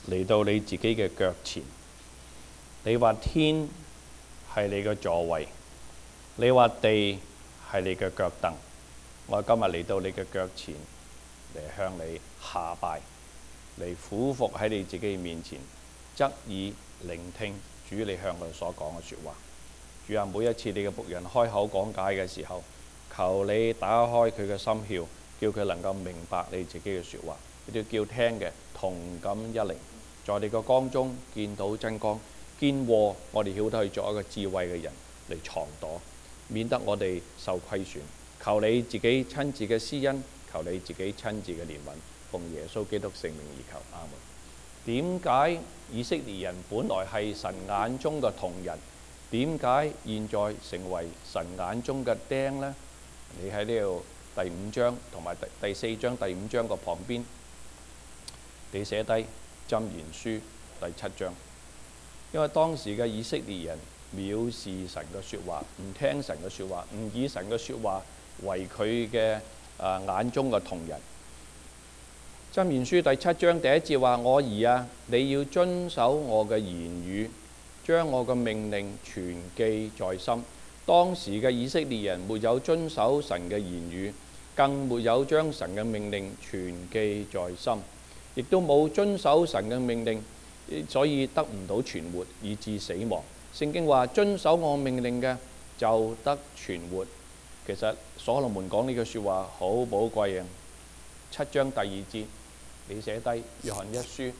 嚟到你自己嘅腳前。你話天係你嘅座位，你話地係你嘅腳凳。我今日嚟到你嘅腳前，嚟向你下拜，嚟俯伏喺你自己面前，側耳聆聽主你向我哋所講嘅説話。主啊，每一次你嘅僕人開口講解嘅時候，求你打開佢嘅心竅，叫佢能夠明白你自己嘅説話。亦都叫聽嘅同感一靈，在你個光中見到真光，見禍我哋曉得去做一個智慧嘅人嚟藏躲，免得我哋受虧損。求你自己親自嘅施恩，求你自己親自嘅憐憫，奉耶穌基督聖名而求，阿門。點解以色列人本來係神眼中嘅瞳人，點解現在成為神眼中嘅釘呢？你喺呢度第5章同埋第4章第5章個旁邊，你寫低箴言書第7章。因為當時嘅以色列人藐視神嘅説話，唔聽神嘅説話，唔以神嘅説話為佢嘅眼中嘅瞳人。箴言書第7章第1節話：我兒啊，你要遵守我嘅言語，將我嘅命令存記在心。當時嘅以色列人沒有遵守神嘅言語，更沒有將神嘅命令存記在心，亦都冇遵守神嘅命令，所以得唔到存活，以致死亡。聖經話：遵守我命令嘅就得存活。其實所羅門講呢句説話好寶貴啊！7章第2節，你寫低約翰一書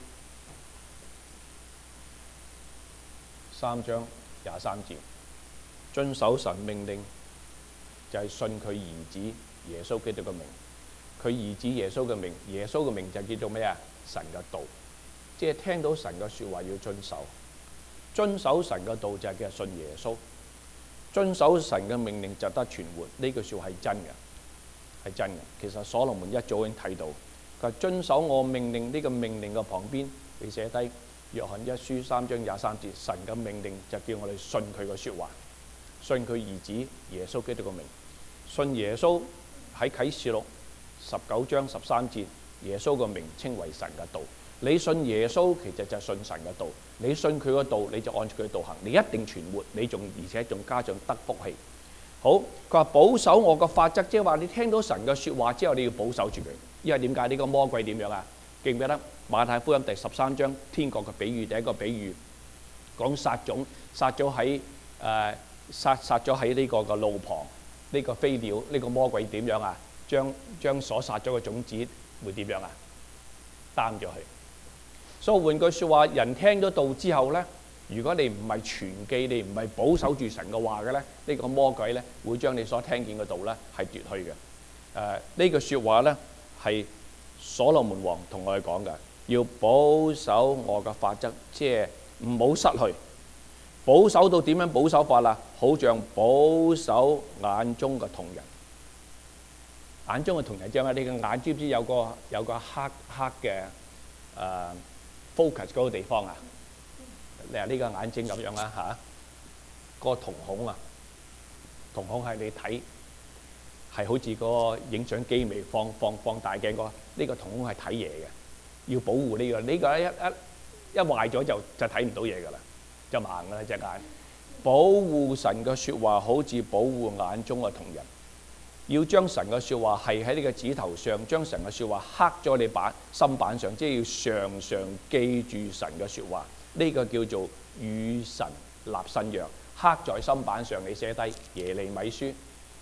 3章23節，遵守神命令就係信佢兒子耶穌基督嘅名。佢兒子耶穌嘅名，耶穌嘅名就叫做咩啊？神嘅道，即係聽到神嘅説話要遵守。遵守神嘅道就係叫信耶穌。遵守神嘅命令就得存活，呢句説話係真嘅，係真嘅。其實所羅門一早已經睇到，佢話遵守我命令，呢個命令嘅旁邊，你寫低約翰一書3章23節，神嘅命令就叫我哋信佢嘅説話，信佢兒子耶穌基督嘅名，信耶穌。喺啟示錄19章13節，耶穌嘅名稱為神嘅道。你信耶穌，其實就係信神嘅道。你信佢個道，你就按住佢嘅道行，你一定存活，你而且仲加上得福氣。好，佢話保守我個法則，即係話你聽到神嘅説話之後，你要保守住佢。因為點解呢個魔鬼點樣啊？記唔記得馬太福音第13章天國嘅比喻？第一個比喻講撒種，撒咗喺呢個嘅路旁，呢個飛鳥，呢個魔鬼點樣啊？將所撒咗嘅種子會點樣啊？擔咗去。所以換句説話，人聽咗道之後呢，如果你唔係存記，你唔係保守住神嘅話嘅呢，呢個魔鬼呢會將你所聽見嘅道呢係奪去嘅。呢句説話呢係所羅門王同我哋講嘅，要保守我嘅法則，即係唔好失去。保守到點樣保守法啊？好像保守眼中嘅瞳人。眼中嘅瞳人即係咩？你嘅眼知唔知有個黑嘅focus 嗰個地方啊？你話呢個眼睛咁樣啦嚇，個瞳孔啊，瞳孔係你睇係好似個影相機微放大鏡個，呢個瞳孔係睇嘢嘅，要保護呢個。呢個一壞咗就睇唔到嘢㗎啦，就盲㗎啦隻眼。保護神嘅説話好似保護眼中嘅瞳人，要將神嘅説話係喺呢個指頭上，將神嘅説話刻咗你心板上，即係要常常記住神嘅説話。呢個叫做與神立新約，刻在心板上。你寫低耶利米書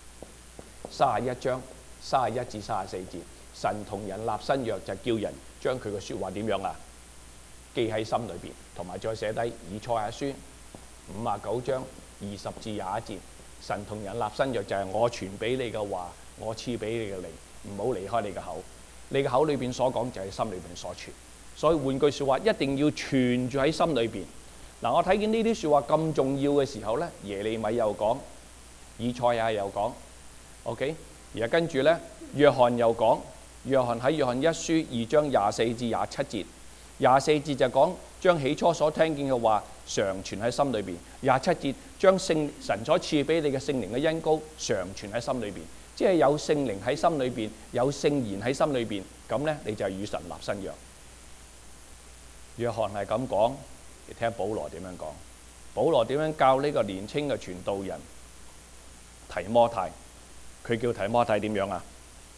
31章31至34節，神同人立新約就叫人將佢嘅説話點樣啊？記喺心裏邊，同埋再寫低以賽亞書59章20至21節，神同人立新約就係我傳俾你嘅話，我賜俾你嘅靈，唔好離開你嘅口。你嘅口裏邊所講就係心裏邊所傳。所以換句説話，一定要存住喺心裏邊。嗱，我睇見呢啲説話咁重要嘅時候咧，耶利米又講，以賽亞又講 ，OK， 而家跟住咧，約翰又講，約翰喺約翰一書2章24至27節，24節就講將起初所聽見嘅話常存喺心裏邊，27節將神所賜俾你嘅聖靈嘅恩膏常存喺心裏邊，即係有聖靈喺心裏邊，有聖言喺心裏邊，咁咧你就係與神立新約。 約翰係咁講，你聽保羅點樣講？保羅點樣教呢個年青嘅傳道人提摩太？佢叫提摩太點樣啊？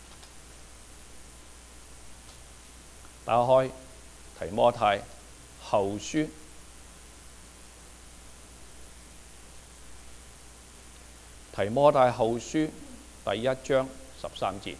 打開提摩太後書，提摩太後書第1章13節。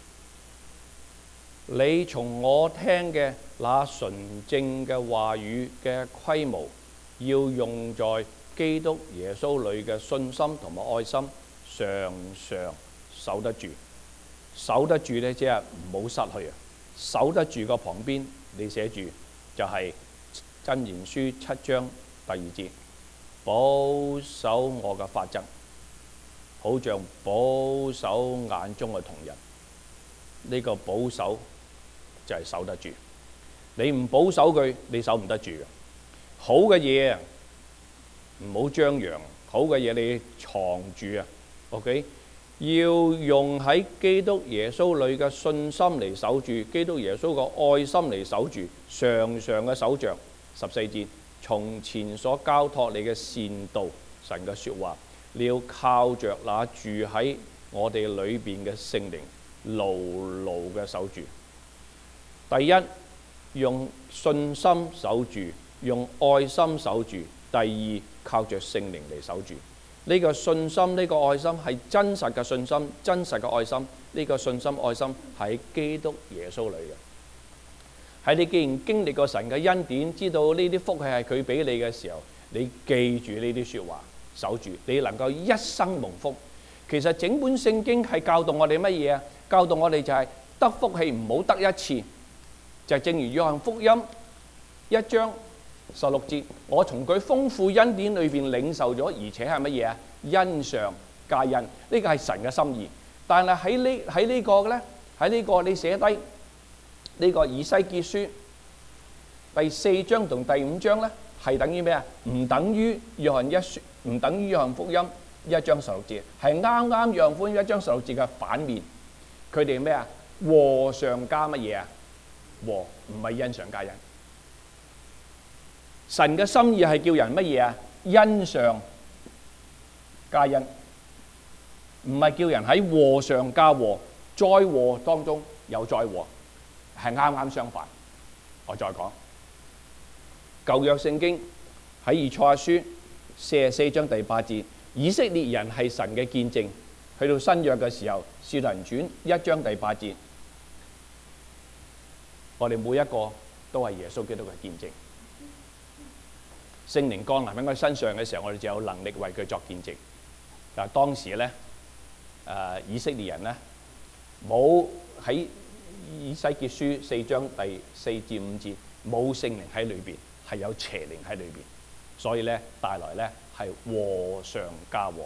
你從我聽嘅那純正嘅話語嘅規模，要用在基督耶穌裏嘅信心同埋愛心，常常守得住。守得住呢，即係唔好失去啊！守得住個旁邊，你寫住就係箴言書7章第2節，保守我嘅法則，好像保守眼中嘅瞳人。呢個保守就係守得住。你唔保守佢，你守唔得住嘅。好嘅嘢唔好張揚，好嘅嘢你藏住啊。OK， 要用喺基督耶穌裏嘅信心嚟守住，基督耶穌嘅愛心嚟守住，常常嘅守着。14節，從前所交託你嘅善道，神嘅說話，你要靠着那住喺我哋裏邊嘅聖靈，牢牢嘅守住。第一，用信心守住，用愛心守住；第二，靠着聖靈嚟守住。呢個信心，呢個愛心係真實嘅信心，真實嘅愛心。呢個信心愛心喺基督耶穌裏嘅。喺你既然經歷過神嘅恩典，知道呢啲福氣係佢俾你嘅時候，你記住呢啲說話，守住，你能夠一生蒙福。其實整本聖經係教導我哋乜嘢啊？教導我哋就係得福氣唔好得一次，就正如約翰福音1章16節，我從佢豐富恩典裏邊領受咗，而且係乜嘢啊？恩上加恩，呢個係神嘅心意。但係喺呢個你寫低呢個以西結書第4章同第5章咧，係等於咩啊？唔等於約翰福音1章16節，係啱啱約翰福音1章16節嘅反面。佢哋咩啊？禍上加乜嘢啊？禍，唔係恩上加恩。神嘅心意係叫人乜嘢啊？恩上加恩，唔係叫人喺禍上加禍，災禍當中有災禍，係啱啱相反。我再講舊約聖經喺以賽亞書44章第8節，以色列人係神嘅見證。去到新約嘅時候，使徒行傳1章第8節，我哋每一個都係耶穌基督嘅見證。聖靈降臨喺佢身上嘅時候，我哋就有能力為佢作見證。但係當時咧，以色列人咧冇喺以西結書4章第4至5節冇聖靈喺裏邊，係有邪靈喺裏邊，所以咧帶來咧係禍上加禍。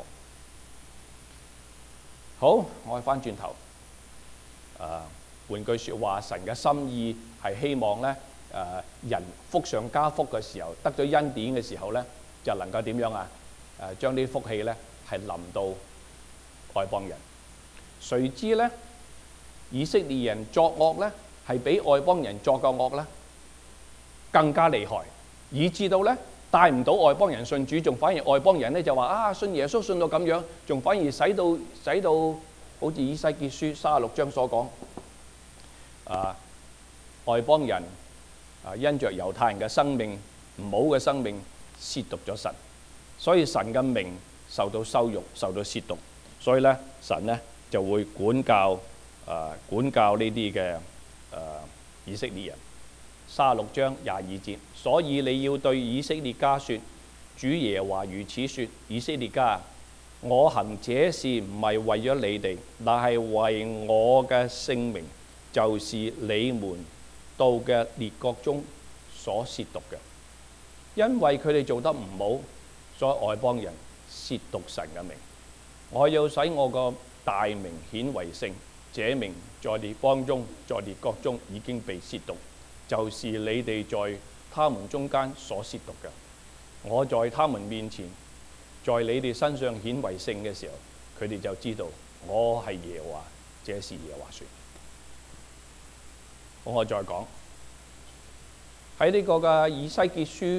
好，我翻轉頭，換句説話，神嘅心意係希望咧。人福上加福嘅時候，得咗恩典嘅時候咧，就能夠點樣啊？將啲福氣咧係臨到外邦人。誰知咧，以色列人作惡咧，係比外邦人作嘅惡咧更加厲害，以致到咧帶唔到外邦人信主，仲反而外邦人咧就話啊，信耶穌信到咁樣，仲反而使到好似以西結書36章所講，外邦人。因着猶太人嘅生命唔好嘅生命褻瀆咗神，所以神嘅名受到羞辱，受到褻瀆，所以咧神咧就會管教呢啲嘅以色列人。36章22節，所以你要對以色列家說：主耶和華如此說，以色列家，我行這事唔係為咗你哋，但係為我嘅聖名，就是你們到嘅列國中所褻瀆嘅，因為佢哋做得唔好，所以外邦人褻瀆神嘅名。我要使我個大名顯為聖，這名在列邦中，在列國中已經被褻瀆，就是你哋在他們中間所褻瀆嘅。我在他們面前，在你哋身上顯為聖嘅時候，佢哋就知道我係耶和華，這是耶和華說。我再講， 喺呢個嘅以西結書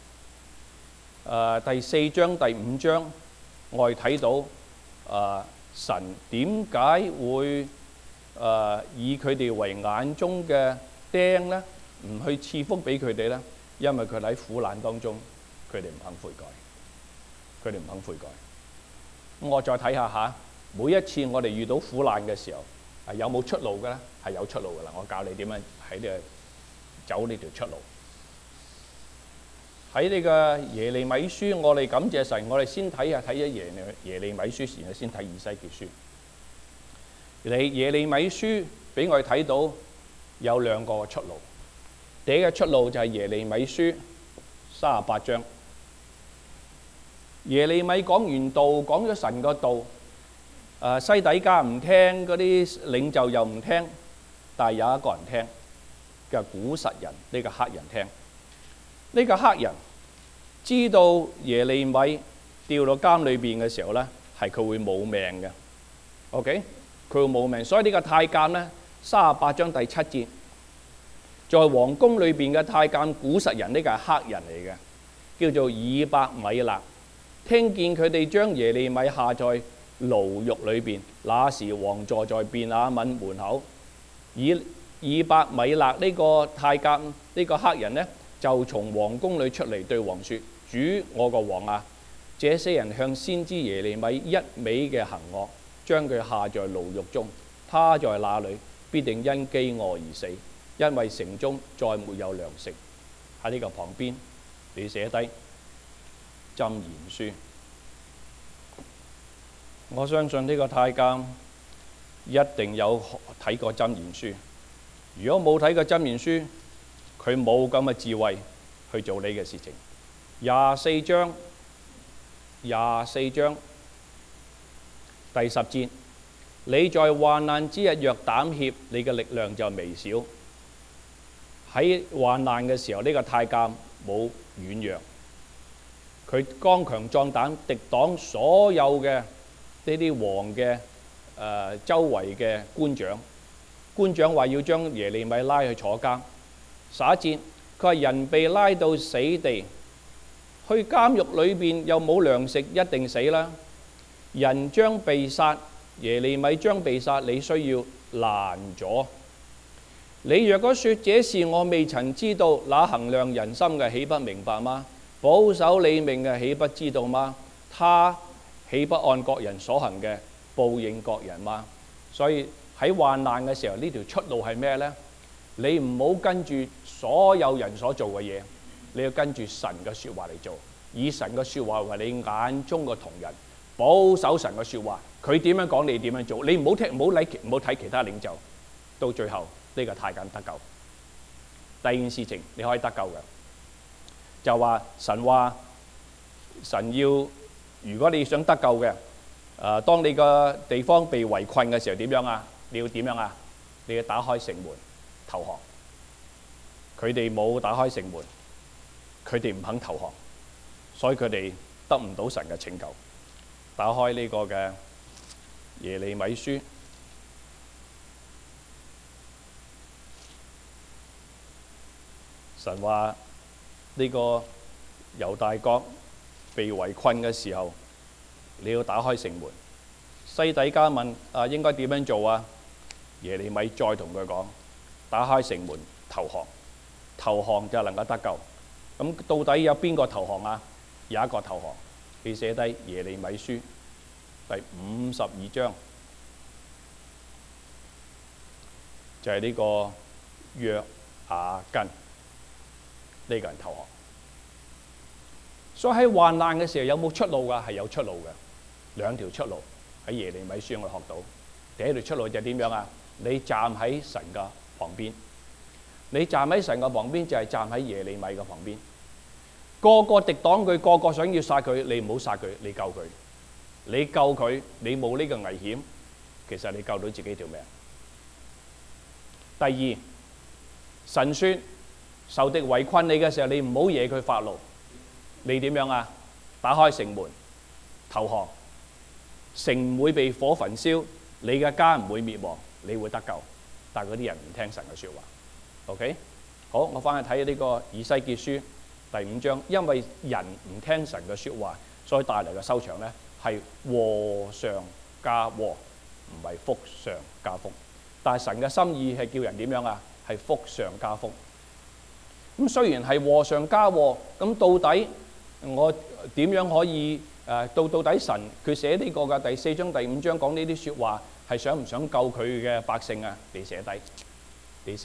第4章第5章，我哋睇到神點解會以佢哋為眼中嘅釘呢？唔去賜福俾佢哋呢？因為佢哋喺苦難當中，佢哋唔肯悔改，佢哋唔肯悔改。我再睇下嚇，每一次我哋遇到苦難嘅時候，係有冇出路嘅咧？係有出路嘅啦。我教你點樣喺呢度走呢條出路。喺呢個耶利米書，我哋感謝神，我哋先睇咗耶利米書，然後先睇以西結書。耶利米書俾我哋睇到有兩個出路。第一個出路就係耶利米書38章。耶利米講完道，講咗神個道，西底家唔聽，嗰啲領袖又唔聽，但係有一個人聽，叫古實人，呢個黑人聽。呢個黑人知道耶利米掉到監裏邊嘅時候呢，係佢會冇命嘅。OK， 佢會冇命，所以呢個太監呢，38章第7節，在皇宮裏邊嘅太監古實人，呢個係黑人嚟嘅，叫做以伯米勒。聽見佢哋將耶利米下在牢獄裏邊，那時王坐在便雅憫門口。以伯米勒呢個太監呢個黑人呢，就從皇宮裏出嚟對王說：主我個王啊，這些人向先知耶利米一味嘅行惡，將佢下在牢獄中，他在那裏必定因飢餓而死，因為城中再沒有糧食。喺呢個旁邊你寫低箴言書。我相信呢個太監一定有睇過箴言書。如果冇睇過箴言書，佢冇咁嘅智慧去做呢個事情。24章第10節，你在患難之日若膽怯，你嘅力量就微小。喺患難嘅時候，呢個太監冇軟弱，佢剛強壯膽，敵擋所有嘅呢啲王嘅周圍嘅官長。官長話要將耶利米拉去坐監。11節，佢話人被拉到死地，去監獄裏邊又冇糧食，一定死啦。人將被殺，耶利米將被殺，你需要攔阻。你若果說這事我未曾知道，那衡量人心嘅豈不明白嗎？保守你命嘅豈不知道嗎？他豈不按各人所行嘅報應各人嗎？所以喺患難嘅時候，呢條出路係咩呢？你唔好跟住所有人所做嘅嘢，你要跟住神嘅説話嚟做，以神嘅説話為你眼中嘅瞳人，保守神嘅説話。佢點樣講，你點樣做。你唔好聽，唔好睇其他領袖，到最後呢個太監得救。第二件事情你可以得救嘅，就話神要，如果你想得救嘅，當你個地方被圍困嘅時候點樣啊？你要點樣啊？你要打開城門投降。佢哋冇打開城門，佢哋唔肯投降，所以佢哋得唔到神嘅拯救。打開呢個嘅耶利米書，神話呢個猶大國被圍困嘅時候，你要打開城門。西底家問應該點樣做啊？耶利米再同佢講：打開城門投降，投降就能夠得救。咁到底有邊個投降啊？有一個投降，你寫低耶利米書第52章，就係呢個約雅斤呢個人投降。所以喺患難嘅時候有冇出路㗎？係有出路嘅，兩條出路喺耶利米書我學到。第一條出路就係點樣啊？你站喺神嘅旁邊，你站喺神嘅旁邊就係站喺耶利米嘅旁邊。個個敵擋佢，個個想要殺佢，你唔好殺佢，你救佢，你救佢，你冇呢個危險，其實你救到自己條命。第二，神說仇敵圍困你嘅時候，你唔好惹佢發怒，你點樣啊？打開城門投降，城唔會被火焚燒，你嘅家唔會滅亡，你會得救。但係嗰啲人唔聽神嘅説話。OK， 好，我翻去睇呢個以西結書第5章，因為人唔聽神嘅説話，所以帶嚟嘅收場咧係禍上加禍，唔係福上加福。但係神嘅心意係叫人點樣啊？係福上加福。咁雖然係禍上加禍，咁到底我點樣可以到底神佢寫呢個嘅第4章第5章講呢啲説話係想唔想救佢嘅百姓啊？你寫低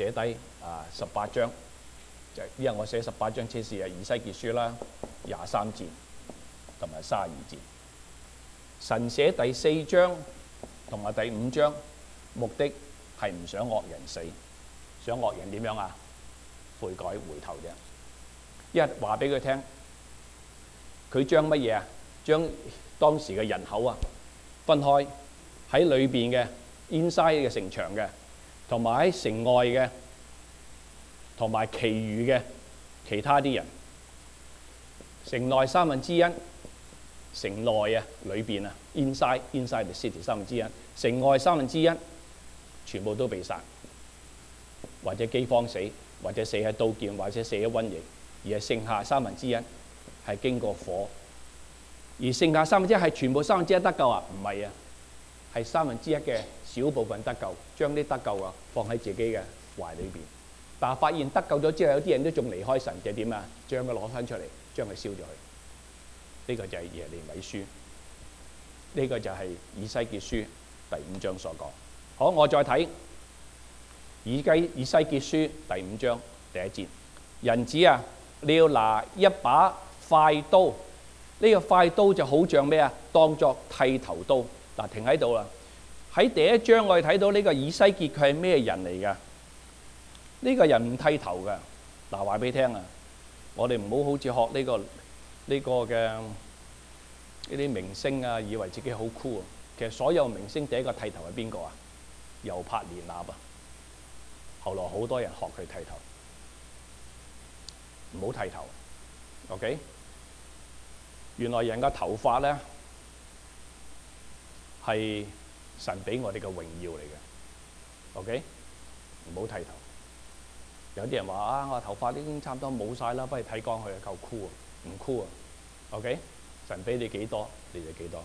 18章，就因為我寫18章，此時係以西結書啦，23節同埋32節。神寫第4章同埋第5章，目的係唔想惡人死，想惡人點樣啊？悔改回頭啫。一話俾佢聽，佢將乜嘢啊？將當時嘅人口啊分開喺裏邊嘅 inside 嘅城牆嘅，同埋喺城外嘅，同埋其餘嘅其他啲人。城內1/3，城內啊裏邊啊 inside the city 1/3，城外1/3，全部都被殺，或者饑荒死，或者死喺刀劍，或者死喺瘟疫，而係剩下1/3係經過火。而剩下1/3係全部1/3得救啊？唔係啊，係1/3嘅小部分得救，將啲得救啊放喺自己嘅懷裏邊。但係發現得救咗之後，有啲人都仲離開神，就點啊？將佢攞翻出嚟，將佢燒咗去。呢個就係耶利米書，呢個就係以西結書第5章所講。好，我再睇以西結書第5章第1節，人子啊，你要拿一把快刀。呢個快刀就好像咩啊？當作剃頭刀。嗱，停喺度啦。喺第1章我哋睇到呢個以西結佢係咩人嚟㗎？呢個人唔剃頭㗎。嗱，話俾你聽啊，我哋唔好好似學呢個嘅呢啲明星啊，以為自己好酷啊。其實所有明星第一個剃頭係邊個啊？尤帕連納啊。後來好多人學佢剃頭，唔好剃頭。OK？原來人嘅頭髮咧係神俾我哋嘅榮耀嚟嘅。OK？唔好剃頭。有啲人話啊，我頭髮已經差唔多冇晒啦，不如剃光佢啊，夠酷啊，唔酷啊。OK？神俾你幾多，你就幾多。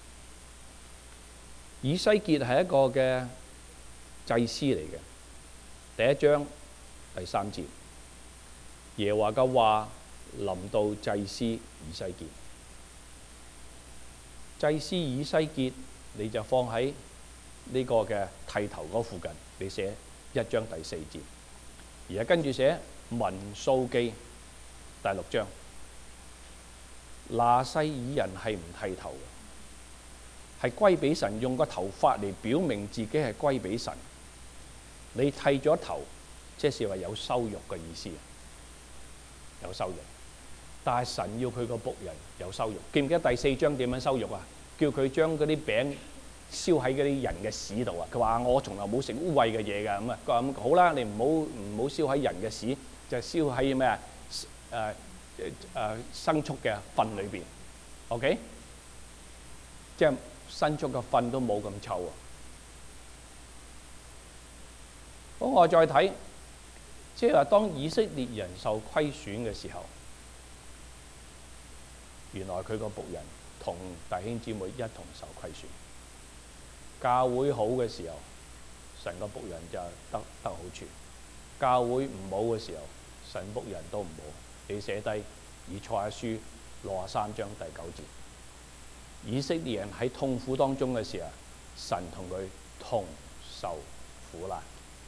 以西結係一個嘅祭司嚟嘅。第1章第3節，耶和華嘅話臨到祭司以西結。祭司以西結，你就放喺呢個嘅剃頭嗰附近，你寫1章第4節。而家跟住寫民數記第6章，拿細耳人係唔剃頭嘅，係歸俾神，用個頭髮嚟表明自己係歸俾神。你剃咗頭，即是話有羞辱嘅意思，有羞辱。但係神要佢個僕人有羞辱。記唔記得第4章點樣羞辱啊？叫佢將嗰啲餅燒喺嗰啲人嘅屎度啊！佢話我從來冇食污穢嘅嘢㗎。咁啊，佢話咁好啦，你唔好燒喺人嘅屎，就燒喺咩啊？牲畜嘅糞裏邊。OK？ 即係牲畜嘅糞都冇咁臭啊！好，我再睇，即係話當以色列人受虧損嘅時候，原來佢個僕人同弟兄姊妹一同受虧損。教會好嘅時候，神個僕人就得好處；教會唔好嘅時候，神僕人都唔好。你寫低以賽亞書63章第9節，以色列人喺痛苦當中嘅時候，神同佢同受苦難。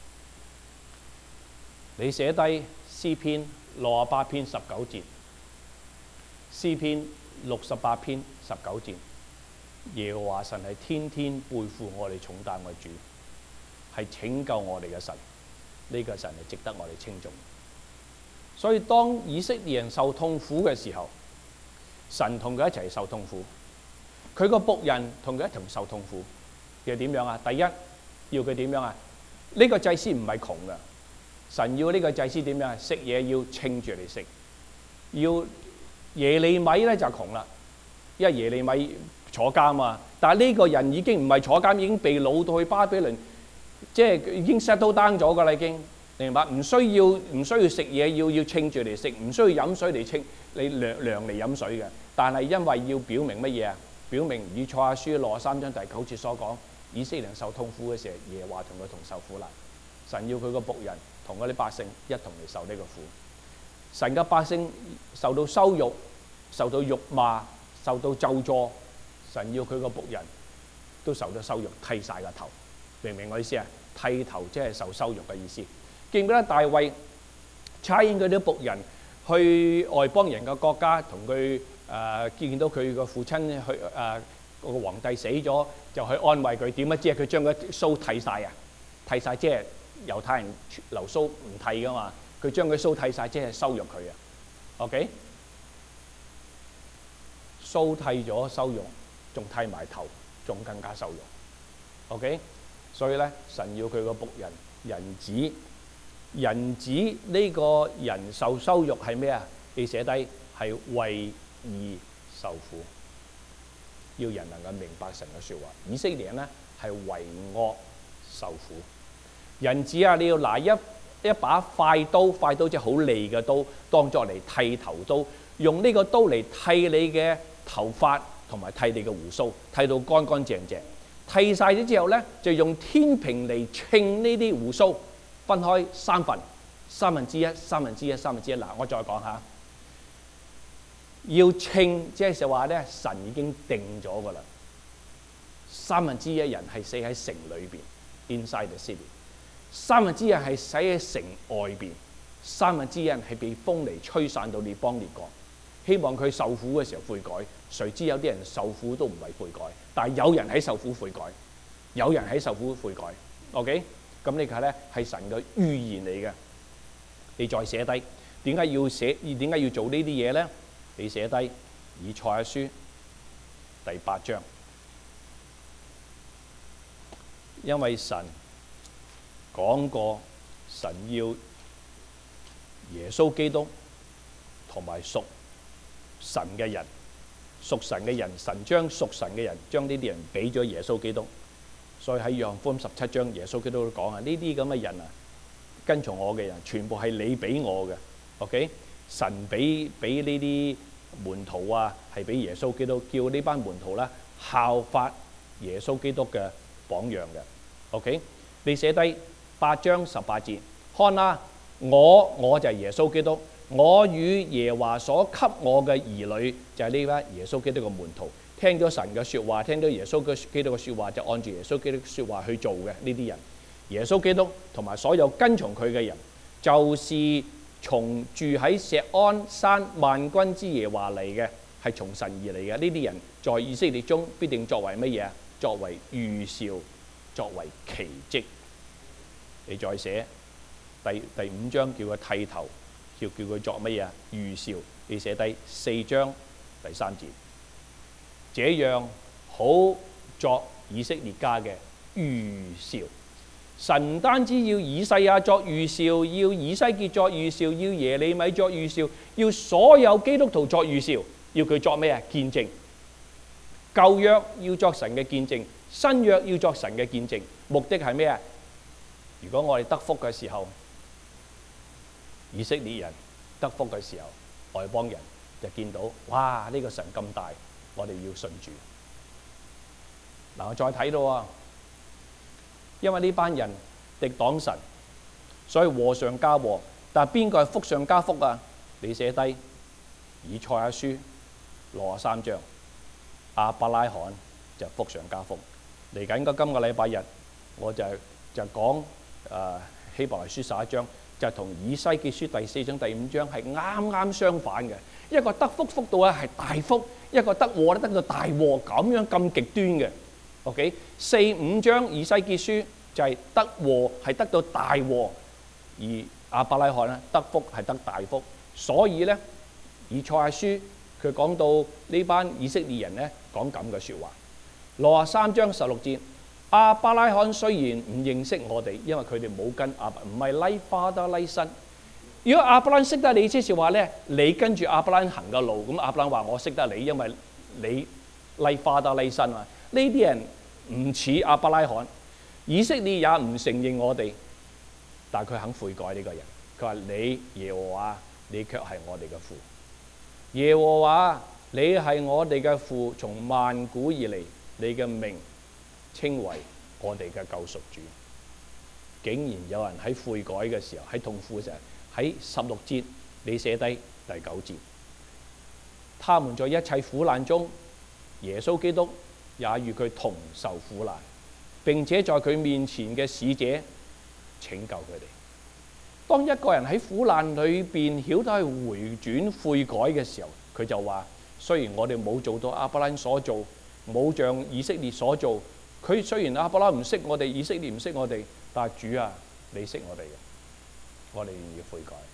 你寫低詩篇68篇19節，詩篇68篇19節，耶和華神係天天背負我哋重擔嘅主，係拯救我哋嘅神。呢個神係值得我哋稱頌。所以當以色列人受痛苦嘅時候，神同佢一齊受痛苦，佢個僕人同佢一同受痛苦。又點樣啊？第一，要佢點樣啊？呢個祭司唔係窮㗎。神要呢個祭司點樣？食嘢要稱住嚟食。要耶利米咧就窮啦，因為耶利米坐監啊。但係呢個人已經唔係坐監，已經被擄到去巴比倫，即係已經 settle down 咗㗎啦。已經， 明白？唔需要食嘢要稱住嚟食，唔需要飲水嚟稱你量嚟飲水嘅。但係因為要表明乜嘢啊？表明以賽亞書63章第9節所講，以色列人受痛苦嘅時候，耶和華同佢同受苦難。神要佢個僕人同嗰啲百姓一同嚟受呢個苦。神嘅百姓受到羞辱、受到辱罵、受到咒詛，神要佢個僕人都受到羞辱，剃晒個頭。明唔明我意思啊？剃頭即係受羞辱嘅意思。記唔記得大衛差遣佢啲僕人去外邦人嘅國家，同佢見到佢個父親去個皇帝死咗，就去安慰佢。點不知佢將個鬚剃晒啊！剃晒即係猶太人留鬚唔剃噶嘛，佢將佢鬚剃晒即係羞辱佢啊。OK， 鬚剃咗羞辱，仲剃埋頭，仲更加羞辱。OK， 所以咧，神要佢個僕人人子呢個人受羞辱係咩啊？你寫低係為義受苦，要人能夠明白神嘅説話。以色列人呢係為惡受苦。人子啊，你要拿一把快刀，快刀即係好利嘅刀，當作嚟剃頭刀，用呢個刀嚟剃你嘅頭髮同埋剃你嘅鬍鬚，剃到乾乾淨淨。剃晒咗之後呢，就用天平嚟稱呢啲鬍鬚。分開三分，三分之一。嗱，我再講下，要稱即係話咧，神已經定咗噶啦。三分之一人係死喺城裏邊 ，inside the city； 三分之一係死喺城外邊；三分之一人係被風嚟吹散到列邦列國。希望佢受苦嘅時候悔改。誰知有啲人受苦都唔係悔改，但係有人喺受苦悔改，有人喺受苦悔改。OK。咁呢個咧係神嘅預言嚟嘅，你再寫低點解要做呢啲嘢咧？你寫低以賽亞書第8章，因為神講過，神要耶穌基督同埋屬神嘅人，神將屬神嘅人將呢啲人俾咗耶穌基督。所以喺約翰福音17章，耶穌基督都講啊，呢啲咁嘅人啊，跟從我嘅人，全部係你俾我嘅。OK， 神俾呢啲門徒啊，係俾耶穌基督，叫呢班門徒啦效法耶穌基督嘅榜樣嘅。OK， 你寫低8章18節，看啦，我就係耶穌基督，我與耶和華所給我嘅兒女就係呢班耶穌基督嘅門徒。聽咗神嘅説話，聽到耶穌基督嘅説話，就按住耶穌基督嘅説話去做嘅呢啲人。耶穌基督同埋所有跟從佢嘅人，就是從住喺錫安山萬軍之耶和華嚟嘅，係從神而嚟嘅。呢啲人在以色列中必定作為乜嘢啊？作為預兆，作為奇蹟。你再寫第5章叫佢剃頭，叫佢作乜嘢啊？預兆。你寫第4章第3節。這樣好作以色列家嘅預兆。神唔單止要以賽亞作預兆，要以西結作預兆，要耶利米作預兆，要所有基督徒作預兆。要佢作咩啊？見證。舊約要作神嘅見證，新約要作神嘅見證。目的係咩啊？如果我哋得福嘅時候，以色列人得福嘅時候，外邦人就見到，哇！呢個神咁大。我哋要信主。嗱，我再睇到啊，因為呢班人敵擋神，所以禍上加禍。但係邊個係福上加福啊？你寫低以賽亞書63章，亞伯拉罕就福上加福。嚟緊今個禮拜日，我就講希伯來書11章，就同以西結書第4章第5章係啱相反嘅。一個得福福到啊係大福，一個得禍咧得到大禍，咁極端嘅。OK， 4、5章以西結書就係得禍係得到大禍，而亞伯拉罕咧得福係得大福。所以咧以賽亞書佢講到呢班以色列人咧講咁嘅説話。63章16節，亞伯拉罕雖然唔認識我哋，因為佢哋冇跟唔係 like father like son。如果亞伯蘭識得你，即係話咧，你跟住亞伯蘭行嘅路，咁亞伯蘭話我識得你，因為你 like father like son啊。呢啲人唔似亞伯拉罕，以色列也唔承認我哋。 但係佢肯悔改呢個人。佢話：你耶和華，你卻係我哋嘅父。耶和華，你係我哋嘅父，從萬古以嚟，你嘅名稱為我哋嘅救贖主。竟然有人喺悔改嘅時候，喺痛苦嘅時候，喺16節你寫低第9節，他們在一切苦難中，耶穌基督也與佢同受苦難，並且在佢面前嘅使者拯救佢哋。當一個人喺苦難裏邊曉得去回轉悔改嘅時候，佢就話：雖然我哋冇做到亞伯拉罕所做，冇像以色列所做，佢雖然亞伯拉罕唔識我哋，以色列唔識我哋，但係主啊，你識我哋嘅，我哋願意悔改。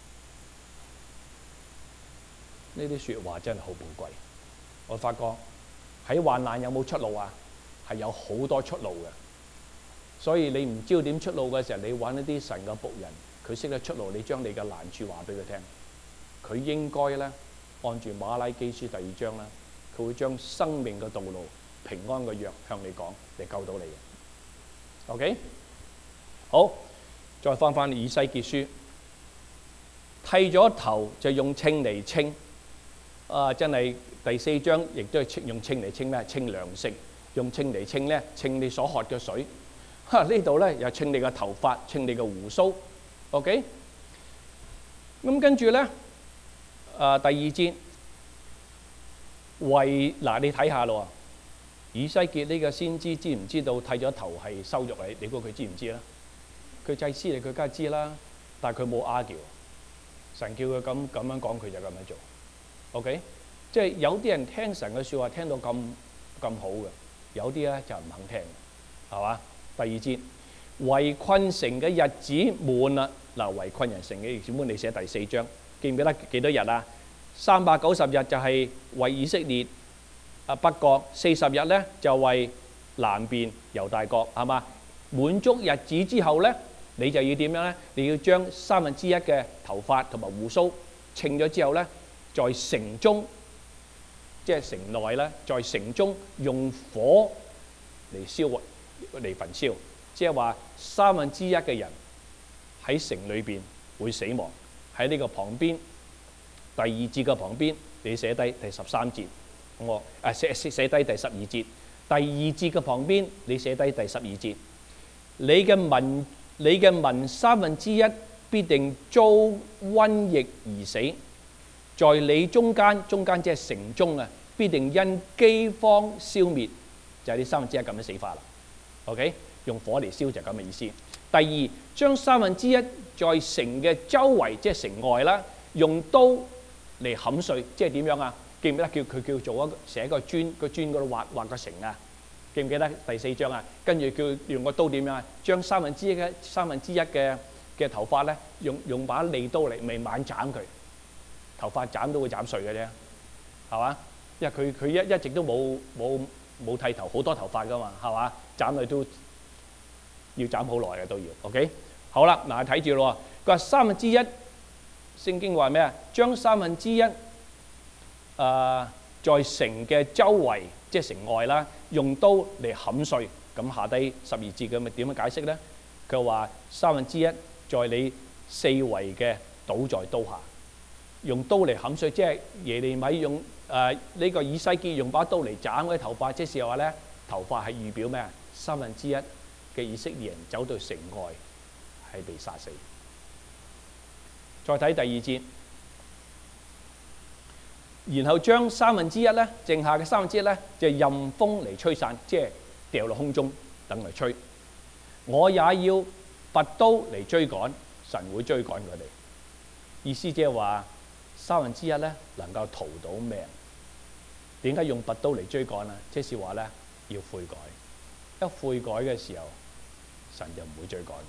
呢啲説話真係好寶貴。我發覺喺患難有冇出路啊？係有好多出路嘅。所以你唔知道點出路嘅時候，你揾一啲神嘅僕人，佢識得出路，你將你嘅難處話俾佢聽，佢應該咧按住馬拉基書第2章啦，佢會將生命嘅道路、平安嘅約向你講，嚟救到你嘅。OK， 好，再翻以西結書，剃咗頭就用秤嚟稱，真係第4章亦都係用秤嚟稱咩？稱糧食，用秤嚟稱咧，稱你所喝嘅水。呢度咧又稱你嘅頭髮，稱你嘅鬍鬚。OK， 咁跟住咧，第2節為嗱，你睇下咯，以西結呢個先知知唔知道剃咗頭係羞辱你？你估佢知唔知咧？佢祭司嚟，佢梗係知啦，但係佢冇 argue。神叫佢咁樣講，佢就咁樣做。OK， 即係有啲人聽神嘅説話聽到咁好嘅，有啲咧就唔肯聽，係嘛？第2節，圍困城嘅日子滿啦。嗱，圍困人城嘅日子滿，你寫第4章，記唔記得幾多日啊？390日就係為以色列北國，40日咧就為南邊猶大國，係嘛？滿足日子之後咧，你就要點樣咧？你要將1/3嘅頭髮同埋鬍鬚稱咗之後咧，在城中，即係城內咧，在城中用火嚟燒嚟焚燒，即係話1/3嘅人喺城裏邊會死亡。喺呢個旁邊第2節嘅旁邊，你寫低第13節，我寫低第12節。第2節嘅旁邊，你寫低第12節。你嘅民1/3必定遭瘟疫而死，在你中間即係城中啊，必定因饑荒消滅，就係你1/3咁樣死法啦。OK， 用火嚟燒就係咁嘅意思。第2，將1/3在城嘅周圍，即係城外啦，用刀嚟砍碎，即係點樣啊？記唔記得佢叫做寫一個磚嗰度畫個城啊？記唔記得第4章啊？跟住叫用個刀點樣啊？將1/3嘅頭髮咧，用把利刀嚟未猛斬佢，頭髮斬都會斬碎嘅啫，係嘛？因為佢一直都冇剃頭，好多頭髮噶嘛，係嘛？斬佢都要斬好耐嘅都要。OK， 好啦，嗱睇住咯。佢話1/3，聖經話咩啊？將1/3在城嘅周圍，即係城外啦，用刀嚟砍碎。咁下低12節嘅咪點樣解釋咧？佢話1/3在你四圍嘅倒在刀下，用刀嚟砍碎，即係耶利米用呢個以西結用把刀嚟斬嗰啲頭髮，即係話咧，頭髮係預表咩啊？1/3嘅以色列人走到城外係被殺死。再睇第2節，然後將1/3咧，剩下嘅1/3咧，就任風嚟吹散，即係掉落空中等嚟吹。我也要拔刀嚟追趕，神會追趕佢哋。意思即係話1/3咧能夠逃到命。點解用拔刀嚟追趕啊？即是話咧要悔改，一悔改嘅時候，神就唔會追趕。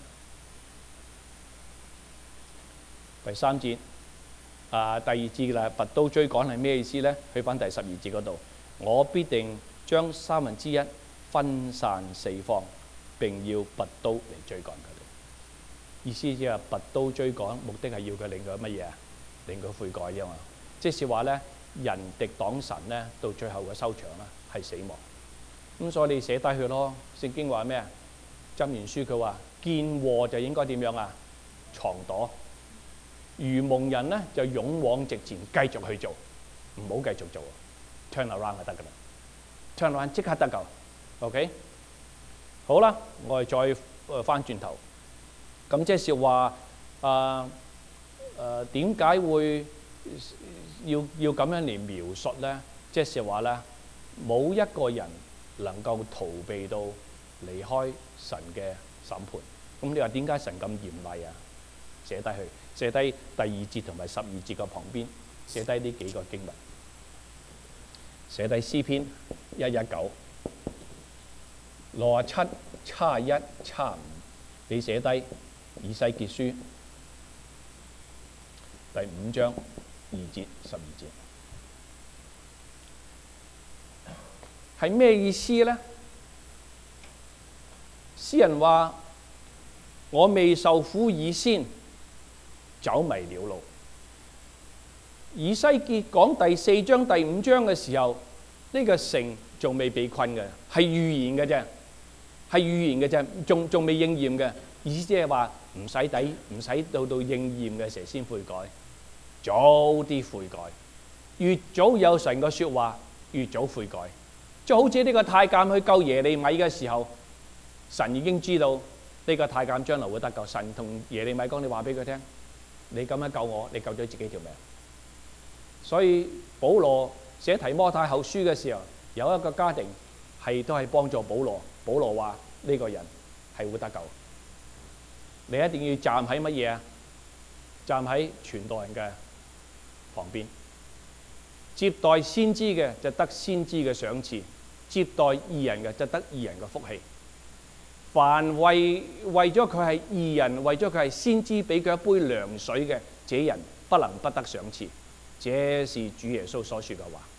第3節第2節啦，拔刀追趕係咩意思咧？去翻第12節嗰度，我必定將1/3分散四方，並要拔刀嚟追趕佢哋。意思即係拔刀追趕，目的係要佢令佢乜嘢啊？令佢悔改啫嘛。即是話咧，人敵擋神咧，到最後嘅收場啦，係死亡。咁所以你寫低佢咯。聖經話咩啊？箴言書佢話見禍就應該點樣啊？藏躲。愚蒙人咧就勇往直前，繼續去做，唔好繼續做 ，turn around 就得噶啦 ，turn around 即刻得救 ，OK？ 好啦，我哋再翻轉頭，咁即係話點解會要咁樣嚟描述咧？即係話咧，冇一個人能夠逃避到離開神嘅審判。咁你話點解神咁嚴厲啊？寫低佢。寫低第2節同埋12節嘅旁邊，寫低呢幾個經文。寫低詩篇119、67、71、75。你寫低以西結書第5章2節、12節。係咩意思咧？詩人話：我未受苦以先，走迷了路。以西結講第4章、第5章嘅時候，呢個城仲未被困嘅，係預言嘅啫，係預言嘅啫，仲未應驗嘅。意思即係話唔使到應驗嘅時候先悔改，早啲悔改，越早有神嘅説話，越早悔改。就好似呢個太監去救耶利米嘅時候，神已經知道呢個太監將來會得救。神同耶利米講：你話俾佢聽。你咁樣救我，你救咗自己條命。所以保羅寫提摩太後書嘅時候，有一個家庭都係幫助保羅。保羅話呢個人係會得救。你一定要站喺乜嘢啊？站喺傳道人嘅旁邊，接待先知嘅就得先知嘅賞賜，接待義人嘅就得義人嘅福氣。凡為咗佢係義人，為咗佢係先知，俾佢一杯涼水嘅，這人不能不得賞賜。這是主耶穌所說嘅話。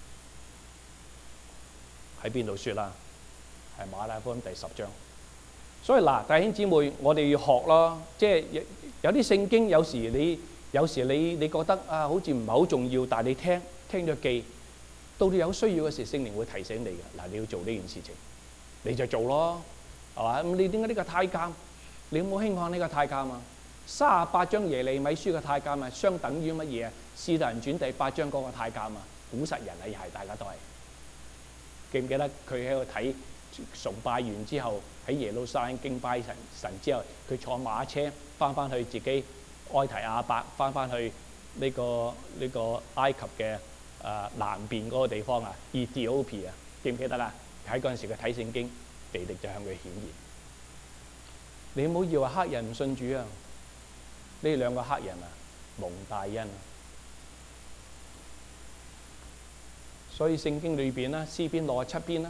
喺邊度說啦？係馬太福音第10章。所以嗱，弟兄姊妹，我哋要學咯。即係有啲聖經，有時你覺得啊，好似唔係好重要，但係你聽咗記，到你有需要嘅時，聖靈會提醒你嘅。嗱，你要做呢件事情，你就做咯。係嘛？咁你點解呢個太監？你有冇輕看呢個太監啊？38章耶利米書嘅太監啊，相等於乜嘢啊？使徒人傳第8章嗰個太監啊，古實人啊，又係大家都係記唔記得佢喺度睇崇拜完之後，喺耶路撒冷敬拜神之後，佢坐馬車翻去自己埃提亞伯，翻去呢個埃及嘅南邊嗰個地方啊，Ethiopia啊，記唔記得啦？喺嗰陣時佢睇聖經。地力就向佢顯現。你唔好以為黑人唔信主啊！呢2個黑人啊，蒙大恩。所以聖經裏邊啦，詩篇67篇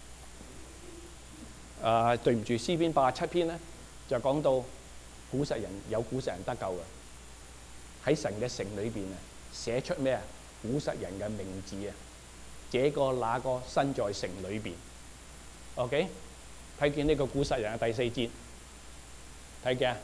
啦，對唔住，詩篇87篇咧，就講到古實人有古實人得救嘅，喺神嘅城裏邊啊，寫出咩啊？古實人嘅名字啊，這個那個身在城裏邊。OK。睇見呢個古實人嘅第4節，睇見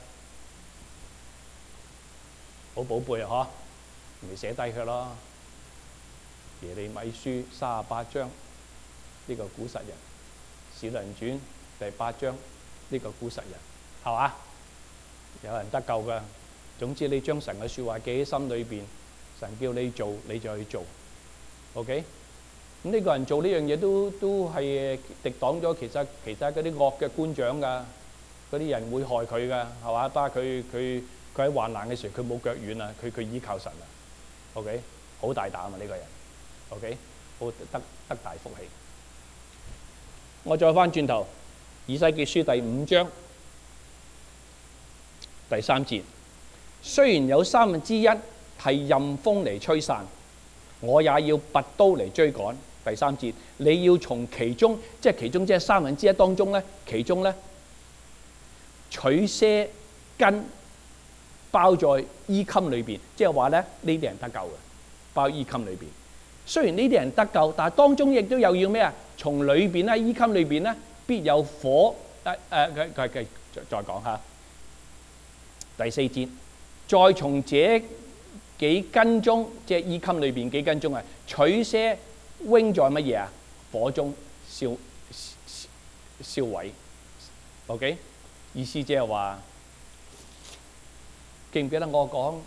好寶貝啊！嗬，咪寫低佢咯。耶利米書38章呢個古實人，使徒人傳第8章呢個古實人，係嘛？有人得救㗎。總之你將神嘅説話記喺心裏邊，神叫你做你就去做。OK。咁呢個人做呢樣嘢都係敵擋咗其他嗰啲惡嘅官長㗎，嗰啲人會害佢㗎，係嘛？但係佢喺患難嘅時候，佢冇腳軟啊，佢依靠神啊。OK， 好大膽啊呢個人。OK， 好得大福氣。我再翻轉頭，以西結書第5章第3節，雖然有1/3係任風嚟吹散，我也要拔刀嚟追趕。第3節，你要從其中，即係1/3當中咧，其中咧取些根包在衣襟裏邊，即係話咧呢啲人得救嘅，包衣襟裏邊。雖然呢啲人得救，但係當中亦都有要咩啊？從裏邊咧，衣襟裏邊咧，必有火。再講下第4節，再從這幾根中，即係衣襟裏邊幾根中啊，取些扔在乜嘢啊？火中燒毀。OK， 意思即係話，記唔記得我講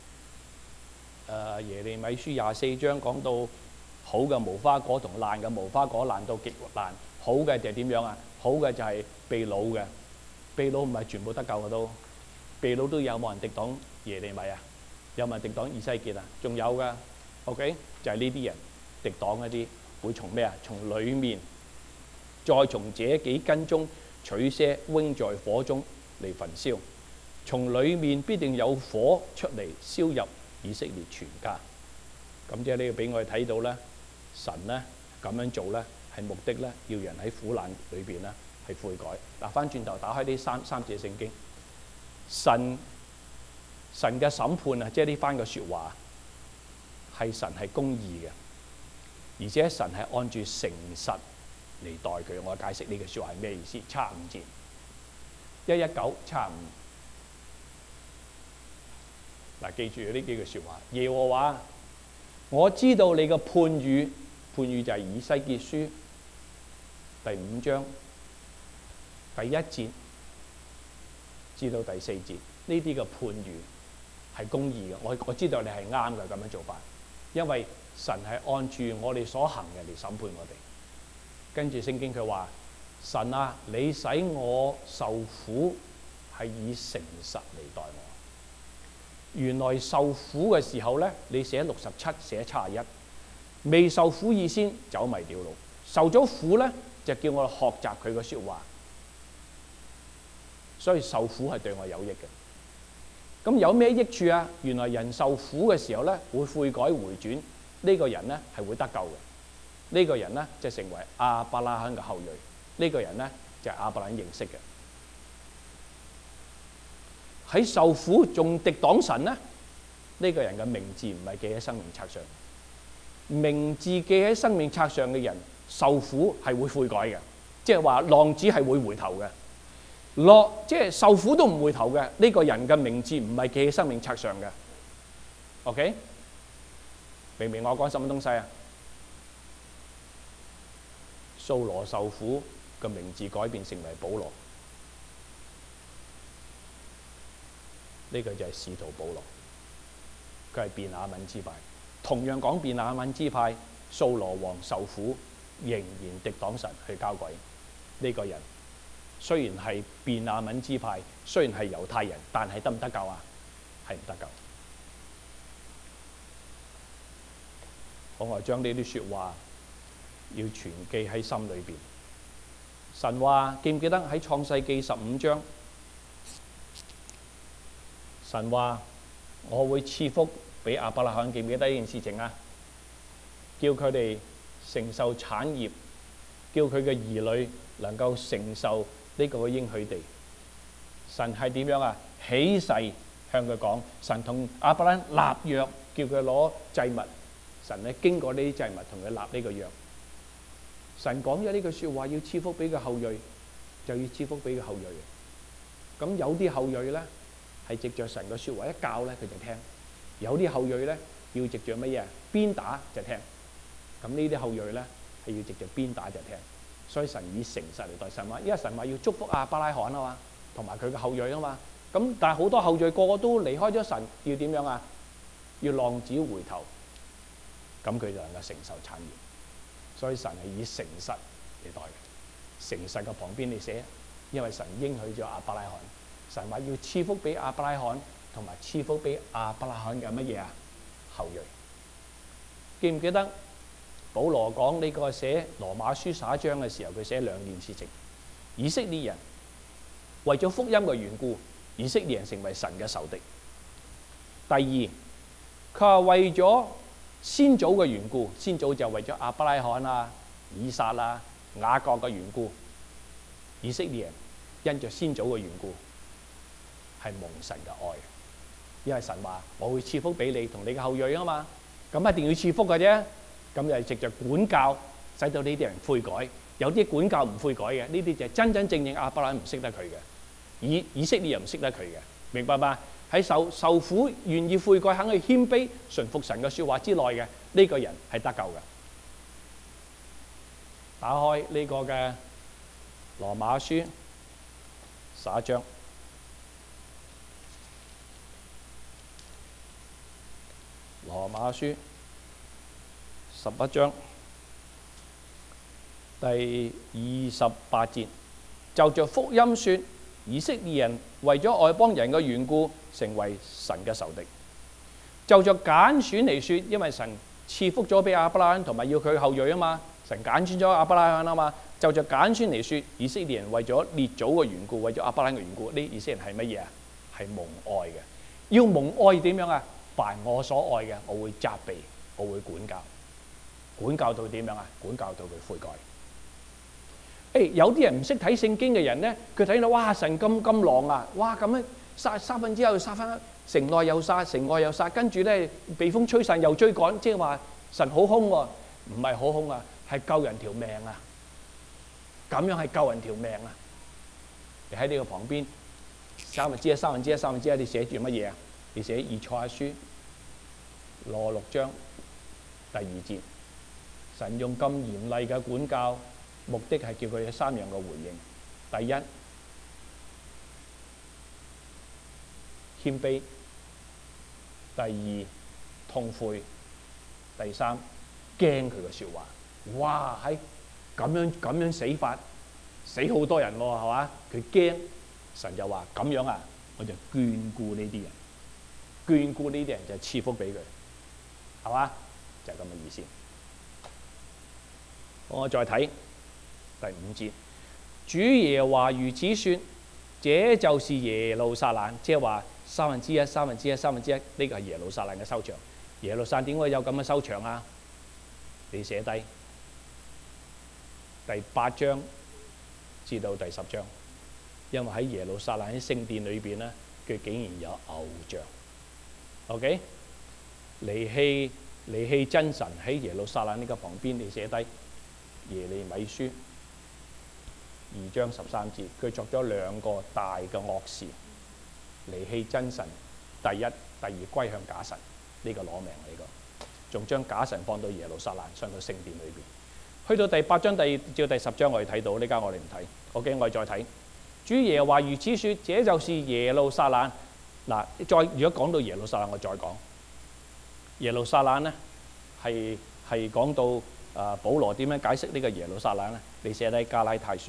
耶利米書24章講到好嘅無花果同爛嘅無花果爛到極爛，好嘅就係點樣啊？好嘅就係被擄嘅，被擄唔係全部得救嘅都，被擄都有冇人敵擋耶利米啊？有冇人敵擋以西結啊？仲有㗎 ，OK 就係呢啲人敵擋一啲會從咩啊？從裡面再從這幾根中取些扔在火中嚟焚燒，從裡面必定有火出嚟燒入以色列全家。咁即係呢個俾我哋睇到咧，神咧咁樣做咧係目的咧，要人喺苦難裏邊咧係悔改。嗱，翻轉頭打開呢三節聖經，神嘅審判啊，即係呢番嘅説話係神係公義嘅，而且神係按住誠實嚟待佢。我解釋呢句説話係咩意思？75節11975。嗱，記住呢幾句説話。耶和華，我知道你嘅判語，判語就係以西結書第5章第1節至到第4節，呢啲嘅判語係公義嘅。我知道你係啱嘅咁樣做法，因為神係按住我哋所行嘅嚟審判我哋。跟住聖經佢話：神啊，你使我受苦係以誠實嚟待我。原來受苦嘅時候咧，你寫67，寫71，未受苦以先走迷掉路，受咗苦咧就叫我學習佢嘅説話，所以受苦係對我有益嘅。咁有咩益處啊？原來人受苦嘅時候咧，會悔改回轉，呢個人咧係會得救嘅。呢個人咧就成為亞伯拉罕嘅後裔。呢個人咧就係亞伯拉罕認識嘅。喺受苦仲敵擋神咧，呢個人嘅名字唔係記喺生命冊上。名字記喺生命冊上嘅人，受苦係會悔改嘅，即係話浪子係會回頭嘅。即係受苦都唔回頭嘅，呢個人嘅名字唔係記喺生命冊上嘅。OK， 明唔明我講什麼東西啊？掃羅受苦嘅名字改變成為保羅。呢個就係使徒保羅，佢係便雅憫支派。同樣講便雅憫支派，掃羅王受苦，仍然敵擋神去交鬼。呢個人雖然係便雅憫支派，雖然係猶太人，但係得唔得救啊？係唔得救。好，我將呢啲説話要存記喺心裏邊。神話記唔記得喺創世記15章？神話我會賜福俾亞伯拉罕，記唔記得呢件事情啊？叫佢哋承受產業，叫佢嘅兒女能夠承受呢個應許地。神係點樣啊？起誓向佢講，神同亞伯拉罕立約，叫佢攞祭物。神咧經過呢啲祭物同佢立呢個約。神講咗呢句説話，要賜福俾佢後裔，就要賜福俾佢後裔。咁有啲後裔咧，係藉著神嘅説話一教咧，佢就聽；有啲後裔咧，要藉著乜嘢？鞭打就聽。咁呢啲後裔咧，係要藉著鞭打就聽。所以神以誠實嚟待神話，因為神話要祝福亞伯拉罕啊嘛，同埋佢嘅後裔啊嘛。咁但係好多後裔個個都離開咗神，要點樣啊？要浪子回頭，咁佢就能夠承受產業。所以神係以誠實嚟待嘅。誠實嘅旁邊你寫，因為神應許咗亞伯拉罕。神話要賜福俾亞伯拉罕，同埋賜福俾亞伯拉罕嘅乜嘢啊？後裔。記唔記得保羅講呢個寫羅馬書11章嘅時候，佢寫兩件事情。以色列人為咗福音嘅緣故，以色列人成為神嘅仇敵。第二，佢話為咗先祖嘅緣故，先祖就為咗亞伯拉罕啊、以撒啊、雅各嘅緣故，以色列人因着先祖嘅緣故係蒙神嘅愛，因為神話我會賜福俾你同你嘅後裔啊嘛，咁一定要賜福嘅啫。咁就藉着管教，使到呢啲人悔改。有啲管教唔悔改嘅，呢啲就係真真正正亞伯拉罕唔識得佢嘅，以色列人唔識得佢嘅，明白嗎？喺受苦願意悔改，肯去謙卑順服神嘅説話之內嘅呢個人係得救嘅。打開呢個嘅羅馬書 11章。羅馬書11章第28節，就着福音說，以色列人為咗外邦人嘅緣故，成為神嘅仇敵。就着揀選嚟說，因為神賜福咗俾亞伯拉罕同埋要佢後裔啊嘛，神揀選咗亞伯拉罕啊嘛。就着揀選嚟說，以色列人為咗列祖嘅緣故，為咗亞伯拉罕嘅緣故，呢以色列人係乜嘢啊？係蒙愛嘅。要蒙愛點樣啊？凡我所愛嘅，我會責備，我會管教，管教到點樣啊？管教到佢悔改。有啲人唔識睇聖經嘅人咧，佢睇到哇神咁狼啊，哇咁樣殺三分之後殺翻城內又殺，城外又殺，跟住咧被風吹散又追趕，即係話神好兇喎，唔係好兇啊，係救人條命啊！咁樣係救人條命啊！你喺呢個旁邊三分之一，你寫住乜嘢啊？你寫以賽亞書6章第2節，神用咁嚴厲嘅管教，目的係叫佢有3樣嘅回應：第一，謙卑；第二，痛悔；第三，驚佢嘅説話。哇！喺咁樣死法，死好多人喎，係嘛？佢驚，神就話：咁樣啊，我就眷顧呢啲人。眷顧呢啲人就賜福俾佢，係嘛？就係咁嘅意思。我再睇第5節，主耶和華如此說：這就是耶路撒冷，即係話1/3，呢個係耶路撒冷嘅收場。耶路撒冷點會有咁嘅收場啊？你寫低第8章至到第10章，因為喺耶路撒冷喺聖殿裏邊咧，佢竟然有偶像。OK， 離棄真神喺耶路撒冷呢個旁邊，你寫低耶利米書2章13節，佢作咗2個大嘅惡事，離棄真神，第一、第二歸向假神，呢個攞命嚟個，仲將假神放到耶路撒冷，上到聖殿裏邊。去到第8章至第10章，我哋睇到呢間我哋唔睇。OK， 我哋再睇，主耶和華如此說：這就是耶路撒冷。嗱，如果講到耶路撒冷，我再講耶路撒冷咧，係講到保羅點樣解釋呢個耶路撒冷咧？你寫低加拉太書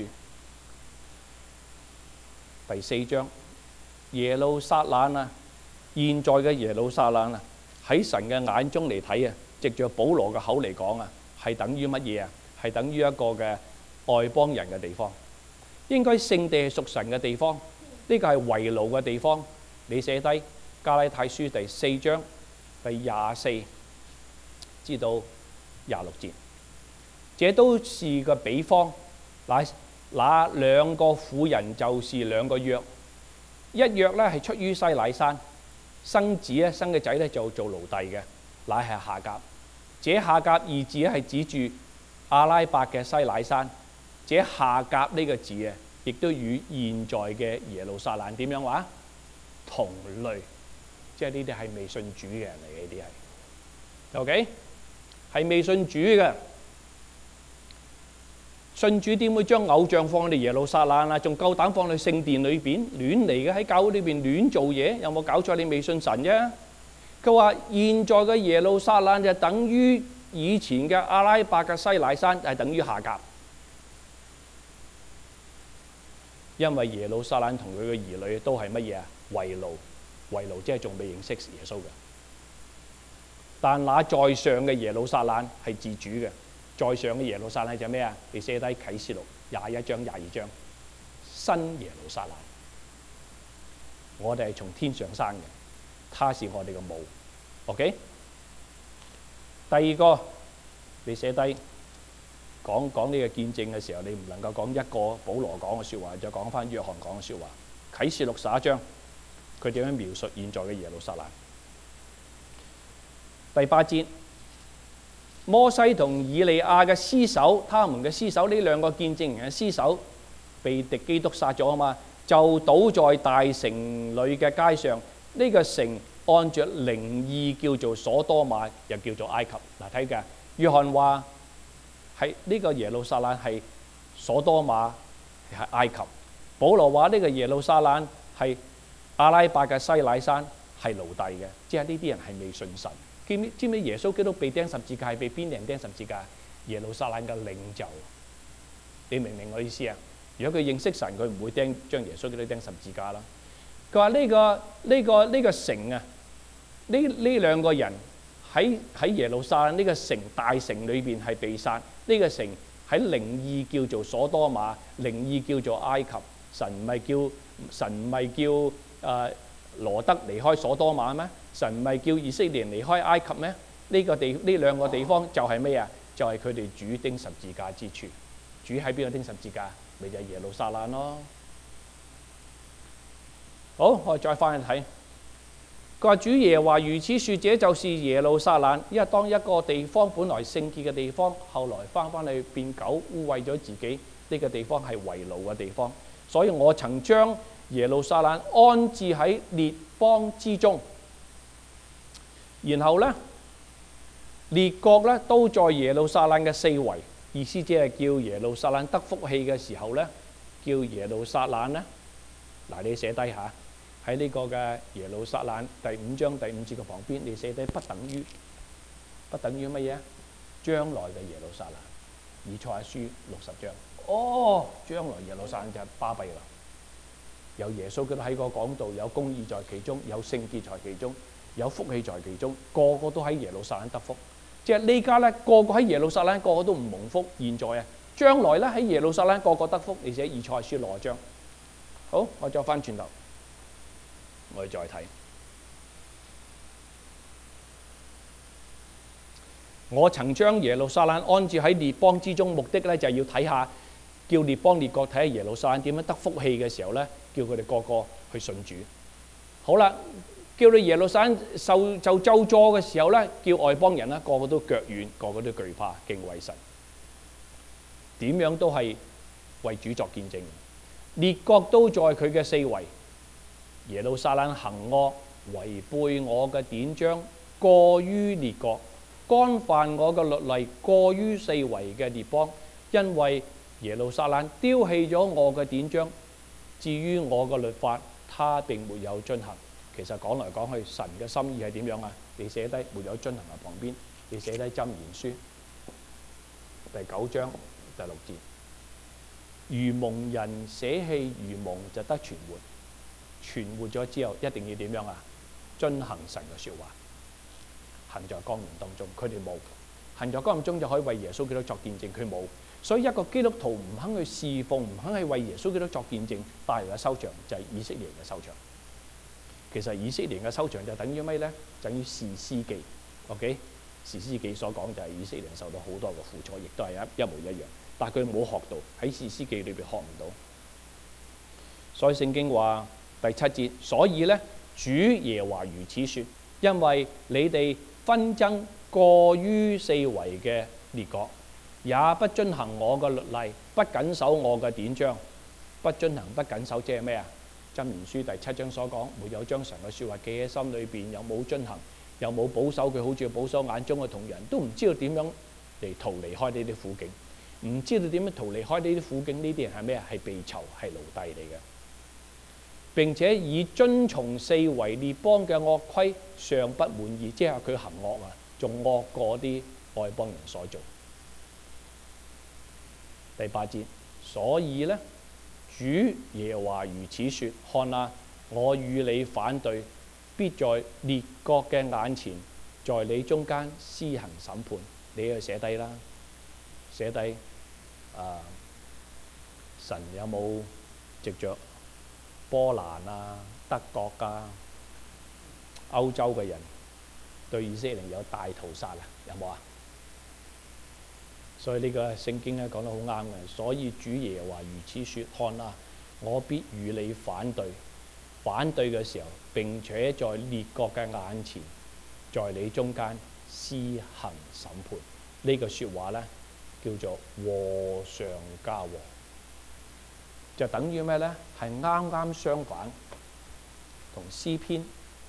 第4章，耶路撒冷啊，現在嘅耶路撒冷啊，喺神嘅眼中嚟睇啊，藉著保羅嘅口嚟講啊，係等於乜嘢啊？係等於一個嘅外邦人嘅地方，應該聖地係屬神嘅地方，呢個係為奴嘅地方。你寫低加拉太書第4章第24至到26節，這都是個比方。那2個婦人就是2個約，一約咧係出於西乃山，生嘅仔咧就做奴隸嘅，乃係夏甲。這夏甲二字咧係指住阿拉伯嘅西乃山。這夏甲呢個字啊，亦都與現在嘅耶路撒冷點樣話？同類，即係呢啲係未信主嘅人嚟嘅，呢啲係 OK， 係未信主嘅。信主點會將偶像放喺耶路撒冷啊？仲夠膽放喺聖殿裏邊亂嚟嘅，喺教會裏邊亂做嘢，有冇搞錯？你未信神啫。佢話現在嘅耶路撒冷就等於以前嘅阿拉伯嘅西乃山，係等於夏甲。因為耶路撒冷同佢嘅兒女都係乜嘢啊？為奴即係仲未認識耶穌嘅。但那在上嘅耶路撒冷係自主嘅，在上嘅耶路撒冷就咩啊？你寫低啟示錄21章22章，新耶路撒冷。我哋係從天上生嘅，他是我哋嘅母。OK， 第二個你寫低。講呢個見證嘅時候，你唔能夠講一個保羅講嘅説話，就講翻約翰講嘅説話。啟示錄11章，佢點樣描述現在嘅耶路撒冷？第8節，摩西同以利亞嘅屍首，他們嘅屍首，呢2個見證人嘅屍首被敵基督殺咗啊嘛，就倒在大城裏嘅街上。呢個城按著靈意叫做所多瑪，又叫做埃及。嗱，睇嘅約翰話。係呢個耶路撒冷係所多瑪，係埃及。 保羅話呢個耶路撒冷係阿拉伯嘅西乃山，係奴隸嘅，即係呢啲人係未信神。知唔知耶穌基督被釘十字架係被邊啲人釘十字架？耶路撒冷嘅領袖。你明唔明我意思啊？如果佢認識神，佢唔會將耶穌基督釘十字架啦。佢話呢個城啊，呢兩個人喺耶路撒冷呢個城大城裏邊係被殺。呢個城喺靈意叫做所多瑪，靈意叫做埃及。神唔係叫羅得離開所多瑪咩？神唔係叫以色列人離開埃及咩？呢兩個地方就係咩啊？就係佢哋主釘十字架之處。主喺邊度釘十字架？咪就係耶路撒冷咯。好，我哋再翻去睇。佢話主耶和華如此說，這就是耶路撒冷。因為當一個地方本來聖潔嘅地方，後來翻去變狗污穢咗自己，呢個地方係為奴嘅地方。所以我曾將耶路撒冷安置喺列邦之中，然後呢，列國呢都在耶路撒冷嘅四圍。意思即係叫耶路撒冷得福氣嘅時候呢，叫耶路撒冷呢，嗱你寫低下喺呢個嘅耶路撒冷第5章第5節嘅旁邊，你寫低不等於乜嘢？將來嘅耶路撒冷。以賽亞書60章。哦，將來耶路撒冷就係巴閉啦。有耶穌基督喺個講道，有公義在其中，有聖潔在其中，有福氣在其中，個個都喺耶路撒冷得福。即係呢家咧，個個喺耶路撒冷，個個都唔蒙福。現在啊，將來咧喺耶路撒冷，個個得福。你寫以賽亞書60章。好，我再翻轉頭，我哋再睇。我曾將耶路撒冷安置喺列邦之中，目的咧就係要睇下，叫列邦列國睇下耶路撒冷點樣得福氣嘅時候咧，叫佢哋個個去信主。好啦。叫你耶路撒冷受咒詛嘅時候咧，叫外邦人咧個個都腳軟，個個都懼怕敬畏神，點樣都係為主作見證。列國都在佢嘅四圍。耶路撒冷行惡，違背我嘅典章，過於列國，干犯我嘅律例，過於四圍嘅列邦。因為耶路撒冷丟棄咗我嘅典章，至於我嘅律法，他並沒有遵行。其實講來講去，神嘅心意係點樣啊？你寫低沒有遵行嘅旁邊，你寫低箴言書第9章第6節。愚蒙人捨棄愚蒙就得存活，存活咗之後一定要點樣啊？遵行神嘅説話，行在光明當中。佢哋冇行在光明中就可以為耶穌基督作見證，佢冇。所以一個基督徒唔肯去侍奉，唔肯去為耶穌基督作見證，帶嚟嘅收場就係以色列人嘅收場。其實以色列人嘅收場就等於咩呢？等於士師記。OK， 士師記所講就係以色列人受到好多嘅苦楚，亦都係一模一樣。但係佢冇學到，喺士師記裏邊學唔到。所以聖經話第7節，所以呢，主耶和華如此説，因為你哋紛爭過於四圍嘅列國，也不遵行我嘅律例，不謹守我嘅典章，不遵行不謹守，即係咩啊？箴言書第7章所講，沒有將神嘅説話記喺心裏邊，又冇遵行，又冇保守佢，好似保守眼中嘅瞳人，都唔知道點樣嚟逃離開呢啲苦境，唔知道點樣逃離開呢啲苦境。呢啲人係咩啊？係被囚，係奴隸嚟嘅。並且以遵從四圍列邦嘅惡規尚不滿意，即係佢行惡啊，仲惡過啲外邦人所做。第8節，所以呢，主耶和華如此説：看啊，我與你反對，必在列國嘅眼前，在你中間施行審判。你去寫低啦，寫低神有冇藉着波蘭啊、德國啊、歐洲嘅人對以色列人有大屠殺啊？有冇啊？所以呢個聖經咧講得好啱嘅。所以主耶和華如此説：看啊，我必與你反對。反對嘅時候，並且在列國嘅眼前，在你中間施行審判。呢個説話咧叫做禍上加禍，就等於咩咧？係啱啱相反，同詩篇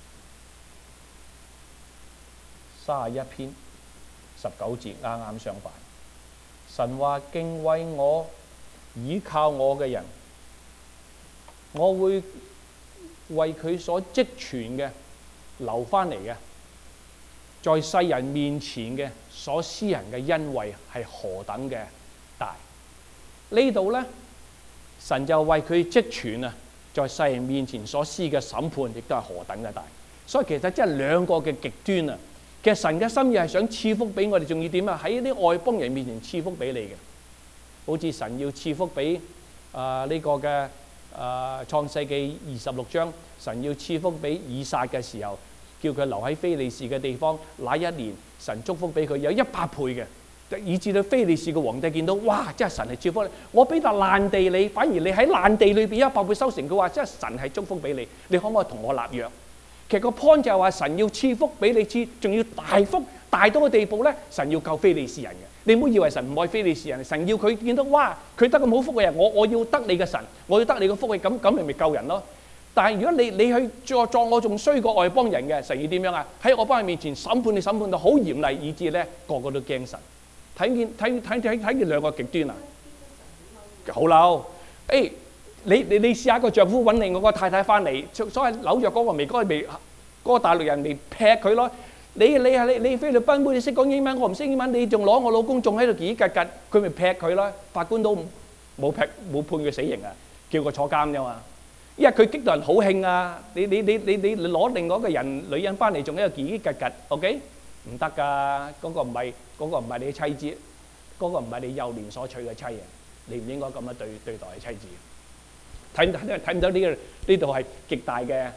31篇19節啱啱相反。神話敬畏我、倚靠我嘅人， 我會為佢所積存嘅留翻嚟嘅，在世人面前嘅所施行嘅恩惠係何等嘅大。呢度咧，神就為佢積存啊，在世人面前所施嘅審判，亦都係何等嘅大。所以其實真係兩個嘅極端啊！其實神嘅心意係想賜福俾我哋，仲要點啊？喺啲外邦人面前賜福俾你嘅，好似神要賜福俾呢個嘅創世記26章，神要賜福俾以撒嘅時候，叫佢留喺非利士嘅地方，那一年神祝福俾佢有100倍嘅，以至到非利士嘅皇帝見到，哇！真係神係祝福你，我俾笪爛地你，反而你喺爛地裏邊100倍收成，佢話真係神係祝福俾你，你可唔可以同我立約？其實個 point 就係話神要賜福俾你，仲要大福大到個地步咧，神要救非利士人嘅。你唔好以為神唔愛非利士人，神要佢見到哇，佢得咁好福嘅人，我要得你嘅神，我要得你嘅福氣，咁你咪救人咯。但係如果你去作我仲衰過外邦人嘅，神要點樣啊？喺外邦人面前審判你，審判到好嚴厲，以致咧個個都驚神。睇見兩個極端啊！好嬲，你試下個丈夫揾另外個太太翻嚟，所謂紐約嗰個大陸人未劈佢咯。你菲律賓妹，你識講英文，我唔識英文，你仲攞我老公仲喺度嘰嘰格格，佢咪劈佢咯？法官都冇判佢死刑啊，叫佢坐監啫嘛。因為佢激到人好興啊！你攞另外一個人女人翻嚟，仲喺度嘰嘰格格 ，OK？ 唔得㗎，嗰個唔係你妻子，嗰個唔係你幼年所娶嘅妻啊！你唔應該咁樣對待你妻子。睇唔到呢度係極大嘅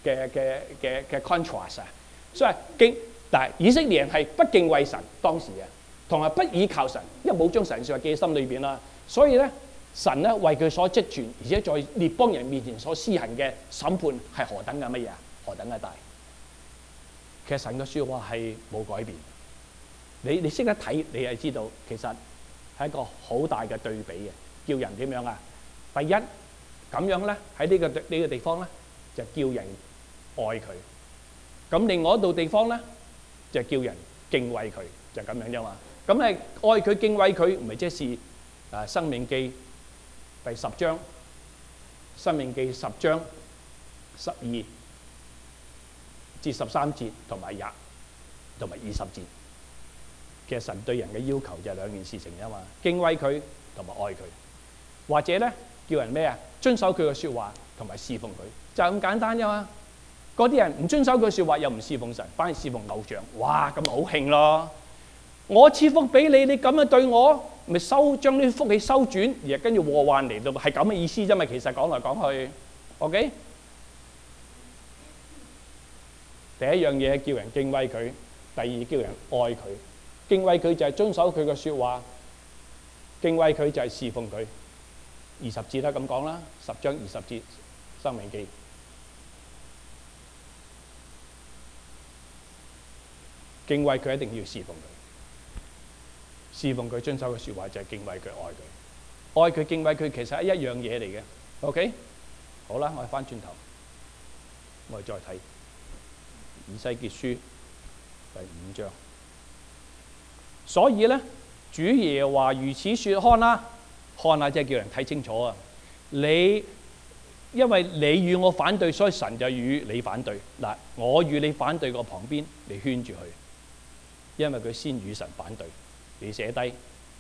contrast 啊！所以但係以色列人係不敬畏神當時嘅，同埋不倚靠神，因為冇將神説話記喺心裏邊啦。所以咧，神咧為佢所積存，而且在列邦人面前所施行嘅審判係何等嘅乜嘢啊？何等嘅大！其實神嘅説話係冇改變。你識得睇，你係知道其實係一個好大嘅對比嘅，叫人點樣啊？第一咁樣咧喺呢個地方咧就叫人愛佢。咁另外一度地方咧就叫人敬畏佢，就咁樣啫嘛。咁係愛佢敬畏佢，唔係即係《申命記》第10章，《申命記》10章12至13節同埋20節。其實神對人嘅要求就係兩件事情啫嘛，敬畏佢同埋愛佢，或者咧叫人咩啊？遵守佢嘅説話同埋侍奉佢，就係咁簡單啫嘛。嗰啲人唔遵守佢説話，又唔侍奉神，反而侍奉偶像，哇！咁咪好興咯！我賜福俾你，你咁樣對我，咪將啲福氣收轉，而跟住禍患嚟到，係咁嘅意思啫嘛。其實講來講去 ，OK。第一樣嘢叫人敬畏佢，第二叫人愛佢。敬畏佢就係遵守佢嘅説話，敬畏佢就係侍奉佢。20節啦，咁講啦，10章20節，申命記。敬畏佢一定要侍奉佢，侍奉佢遵守嘅説話就係敬畏佢、愛佢。愛佢、敬畏佢其實係一樣嘢嚟嘅。OK， 好啦，我哋翻轉頭，我哋再睇以西結書第5章。所以咧，主耶和華如此説：看啦，看下，即係叫人睇清楚啊！因為你與我反對，所以神就與你反對。嗱，我與你反對個旁邊，你圈住佢，因為佢先與神反對。你寫低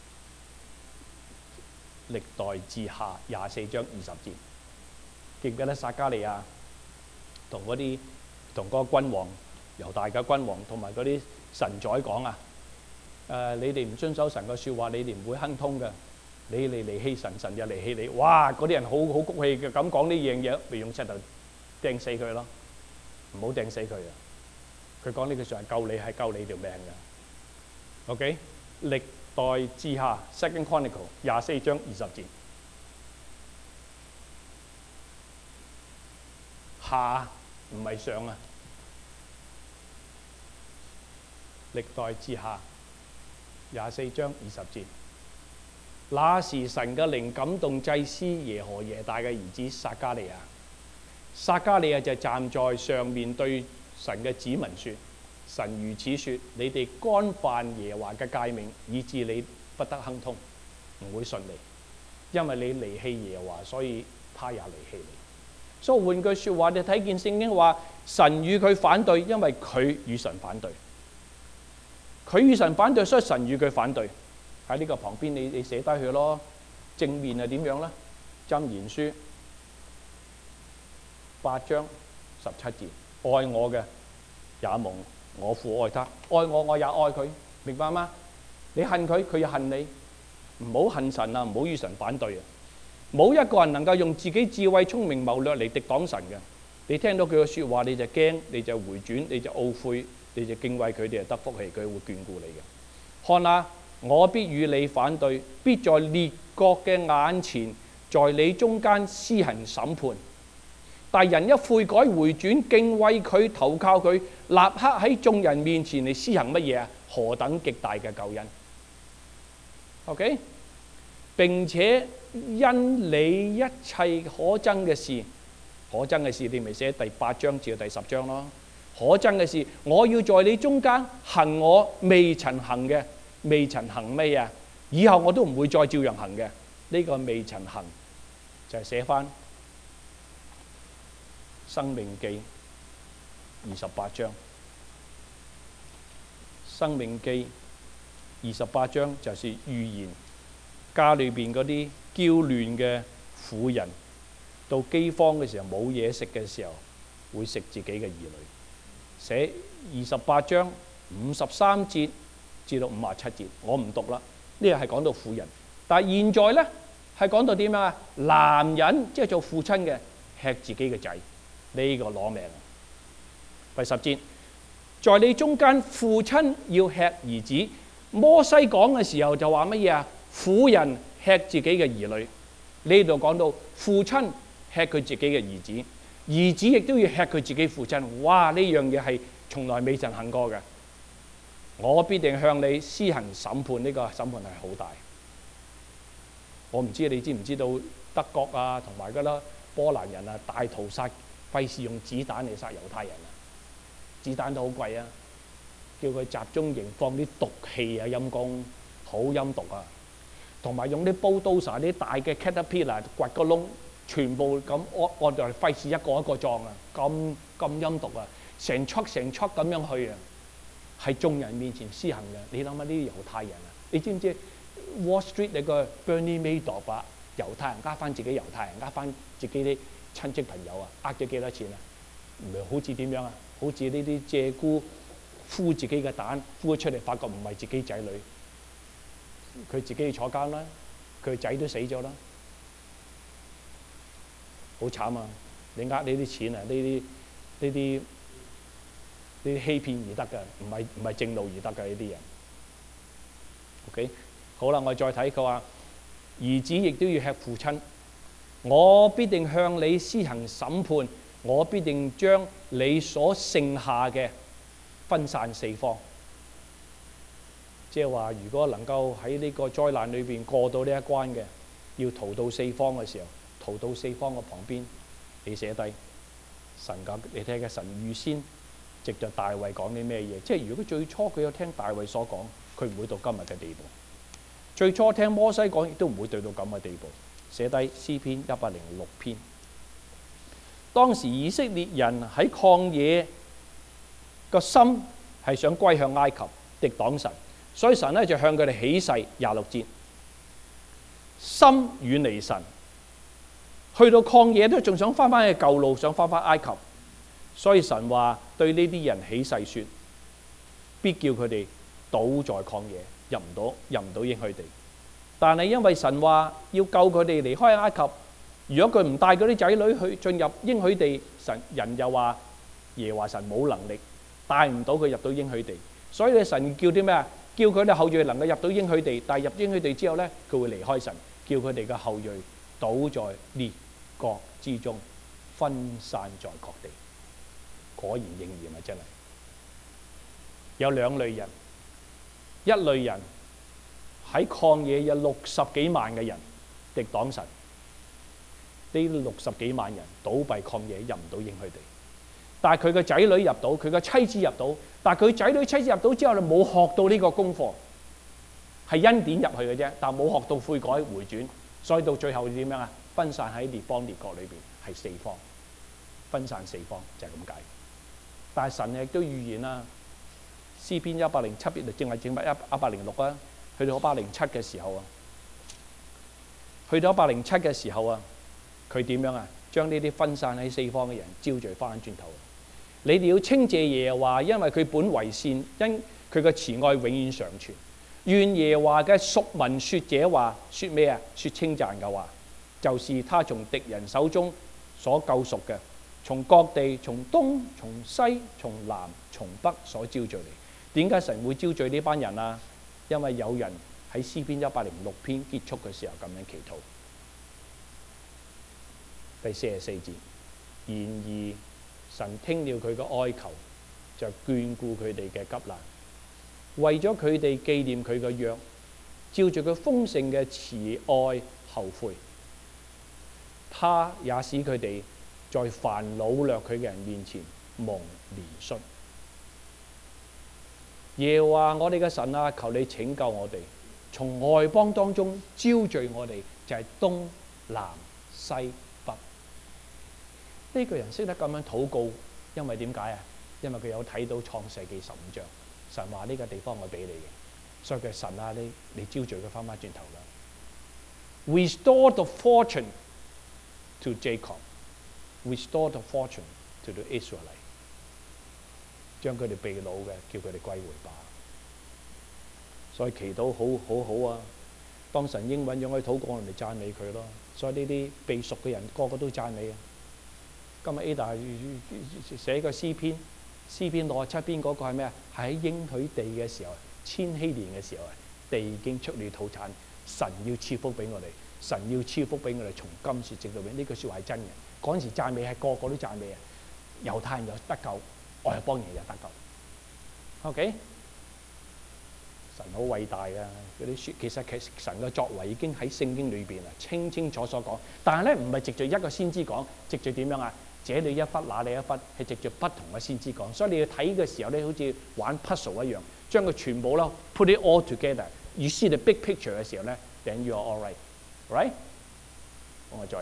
歷代志下24章20節，記唔記得撒迦利亞同嗰個君王猶大嘅君王同埋嗰啲臣宰講啊？你哋唔遵守神嘅説話，你哋唔會亨通嘅。你離棄神，神就離棄你。哇！嗰啲人好谷氣嘅，咁講呢樣嘢，咪用石頭掟死佢咯。唔好掟死佢啊！佢講呢句説話救你係救你條命嘅。OK， 歷代志下 Second Chronicle 24章20節，下唔係上啊！歷代志下24章20節，那時神嘅靈感動祭司耶何耶大嘅兒子撒迦利亞。撒迦利亞就站在上面對神嘅子民說：神如此說，你哋干犯耶和華嘅誡命，以致你不得亨通，唔會順利，因為你離棄耶和華，所以他也離棄你。 所以換句説話，你睇見聖經話神與佢反對，因為佢與神反對。佢與神反對，所以神與佢反對。喺呢個旁邊你寫低佢咯。正面係點樣咧？箴言書8章17節，愛我嘅也蒙我父愛他，愛我我也愛佢，明白嗎？你恨佢，佢又恨你，唔好恨神啊！唔好與神反對啊！冇一個人能夠用自己智慧、聰明、謀略嚟敵擋神嘅。你聽到佢嘅説話，你就驚，你就回轉，你就懊悔，你就敬畏佢，你就得福氣，佢會眷顧你嘅。看啊，我必與你反對，必在列國嘅眼前，在你中間施行審判。但人一悔改回轉，敬畏佢，投靠佢，立刻喺眾人面前嚟施行乜嘢啊？何等極大嘅救恩 ！OK， 並且因你一切可憎嘅事，可憎嘅事你咪寫第8章至到第10章咯。可憎嘅事，我要在你中間行我未曾行嘅，未曾行咩啊？以後我都唔會再照樣行嘅。呢個未曾行就係寫翻《申命記》28章，《申命記》28章就是預言家裏邊嗰啲嬌嫩嘅婦人，到饑荒嘅時候冇嘢食嘅時候，會食自己嘅兒女。寫28章53節至到57節，我唔讀啦。呢個係講到婦人，但係現在呢係講到點樣啊？男人即係做父親嘅吃自己嘅仔，呢個攞命。第10節，在你中間父親要吃兒子。摩西講嘅時候就話乜嘢啊？婦人吃自己嘅兒女。呢度講到父親吃佢自己嘅兒子，兒子亦都要吃佢自己父親。哇！呢樣嘢係從來未曾行過嘅。我必定向你施行審判，呢個審判係好大。我唔知你知唔知道德國啊同埋嗰啲波蘭人啊大屠殺，費事用子彈嚟殺猶太人啊！子彈都好貴啊，叫佢集中營放啲毒氣啊，陰公好陰毒啊！同埋用啲bulldozer啲大嘅 caterpillar 掘個窿，全部咁按就費事一個一個撞啊！咁陰毒啊！成束咁樣去啊！係眾人面前施行嘅。你諗下呢啲猶太人啊，你知唔知 Wall Street 你個 Bernie Madoff 啊，猶太人呃翻自己猶太人，呃翻自己啲親戚朋友啊，呃咗幾多錢啊？唔係好似點樣啊？好似呢啲鷓鴣孵自己嘅蛋，孵咗出嚟發覺唔係自己仔女，佢自己坐監啦，佢仔都死咗啦，好慘啊！你呃呢啲錢啊，呢啲欺騙而得嘅，唔係正路而得嘅呢啲人。OK， 好啦，我再睇佢話，兒子亦都要吃父親。我必定向你施行審判，我必定將你所剩下嘅分散四方。即係話，如果能夠喺呢個災難裏邊過到呢一關嘅，要逃到四方嘅時候，逃到四方嘅旁邊，你寫低神嘅，你睇下神預先藉着大衛講啲咩嘢？即係如果最初佢有聽大衛所講，佢唔會到今日嘅地步。最初聽摩西講，亦都唔會對到咁嘅地步。寫低詩篇106篇。當時以色列人喺曠野個心係想歸向埃及，敵擋神，所以神咧就向佢哋起誓26節，心遠離神，去到曠野都仲想翻返去舊路，想翻返埃及。所以神話對呢啲人起誓說，必叫佢哋倒在曠野，入唔到應許地。但係因為神話要救佢哋離開埃及，如果佢唔帶嗰啲仔女去進入應許地，人又話耶和華神冇能力帶唔到佢入到應許地，所以神叫啲咩啊？叫佢哋後裔能夠入到應許地，但係入應許地之後咧，佢會離開神，叫佢哋嘅後裔倒在列國之中，分散在各地。果然應驗啊！真係有兩類人，一類人喺曠野有60幾萬嘅人敵擋神，呢60幾萬人倒閉曠野，入唔到應許地。但係佢嘅仔女入到，佢嘅妻子入到，但係佢仔女妻子入到之後，你冇學到呢個功課，係恩典入去嘅啫，但冇學到悔改回轉，所以到最後點樣啊？分散喺列邦列國裏邊係四方。 分散四方，就係咁解。但係神亦都預言啦，詩篇107正係正話106啊，去到107嘅時候啊，佢點樣啊？將呢啲分散喺四方嘅人招聚翻轉頭。你哋要稱謝耶和華，因為佢本為善，因佢嘅慈愛永遠常存。願耶和華嘅屬民說這話，說咩啊？說稱讚嘅話，就是他從敵人手中所救贖嘅，從各地、從東、從西、從南、從北所招聚嚟。點解神會招聚呢班人啊？因為有人喺詩篇106篇結束嘅時候咁樣祈禱。第44節，然而神聽了佢嘅哀求，就眷顧佢哋嘅急難，為咗佢哋紀念佢嘅約，照住佢豐盛嘅慈愛後悔，他也使佢哋在凡擄掠佢嘅人面前蒙憐恤。耶和華我哋嘅神啊，求你拯救我哋，從外邦當中招聚我哋，就係東南西北。呢個人識得咁樣禱告，因為點解啊？因為佢有睇到創世記15章，神話呢個地方我俾你嘅，所以佢神啊，你招聚佢翻轉頭啦。Restore the fortune to Jacob, restore the fortune to the Israelite。將佢哋被擄嘅，叫佢哋歸回吧。所以祈禱好啊！當神應允咗佢禱告，我哋讚美佢咯。所以呢啲被贖嘅人個個都讚美啊！今日 Ada 寫個詩篇67篇嗰個係咩啊？係喺應許地嘅時候，千禧年嘅時候，地已經出嚟土產，神要賜福俾我哋，神要賜福俾我哋，從今時直到永遠。呢句説話係真嘅。嗰陣時讚美係個個都讚美啊！猶太人又得救，外邦人又得救。OK， 神好偉大㗎，嗰啲説其實神嘅作為已經喺聖經裏邊啊，清清楚楚講。但係咧唔係藉著一個先知講，藉著點樣啊？這裏一忽，那裏一忽，係藉著不同嘅先知講。所以你要睇嘅時候咧，好似玩 puzzle 一樣，將佢全部啦 put it all together。You see the big picture 嘅時候咧 ，then you are all right，right？ 我哋再睇。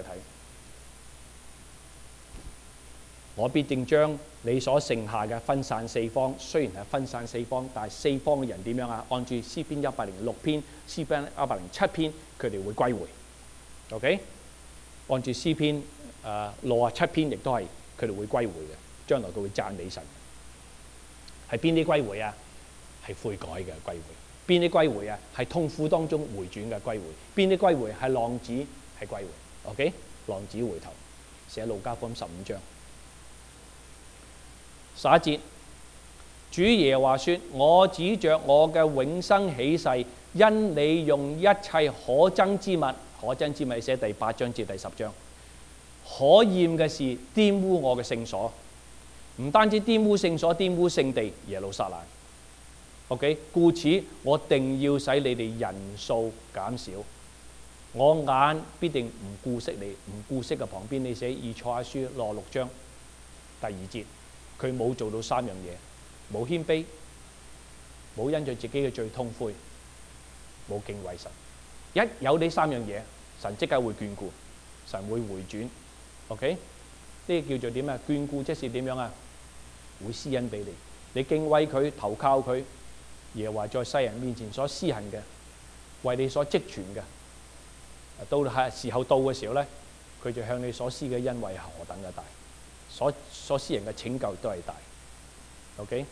我必定將你所剩下嘅分散四方，雖然係分散四方，但係四方嘅人點樣啊？按住詩篇106篇、詩篇107篇，佢哋會歸回。OK， 按住詩篇67篇，亦都係佢哋會歸回嘅。將來佢會讚美神。係邊啲歸回啊？係悔改嘅歸回。邊啲歸回啊？係痛苦當中回轉嘅歸回。邊啲歸回係浪子係歸回。OK， 浪子回頭。寫路加福音15章。11節，主耶和華說：我指着我嘅永生起誓，因你用一切可憎之物，寫第8章至第10章，可厭嘅事玷污我嘅聖所，唔單止玷污聖所，玷污聖地耶路撒冷。OK， 故此我定要使你哋人數減少，我眼必定唔顧惜你，唔顧惜嘅旁邊你寫以賽亞書66章第2節。佢冇做到3樣嘢，冇謙卑，冇因著自己嘅罪痛悔，冇敬畏神。一有呢3樣嘢，神即刻會眷顧，神會回轉。OK， 呢個叫做點啊？眷顧即係點樣啊？會施恩俾你，你敬畏佢，投靠佢，耶和華在世人面前所施行嘅，為你所積存嘅，到係時候到嘅時候咧，佢就向你所施嘅恩惠係何等嘅大。所施人嘅拯救都係大。OK，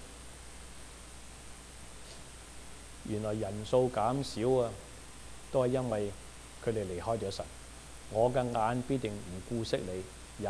原來人數減少啊，都係因為佢哋離開咗神。我嘅眼必定唔顧惜你，也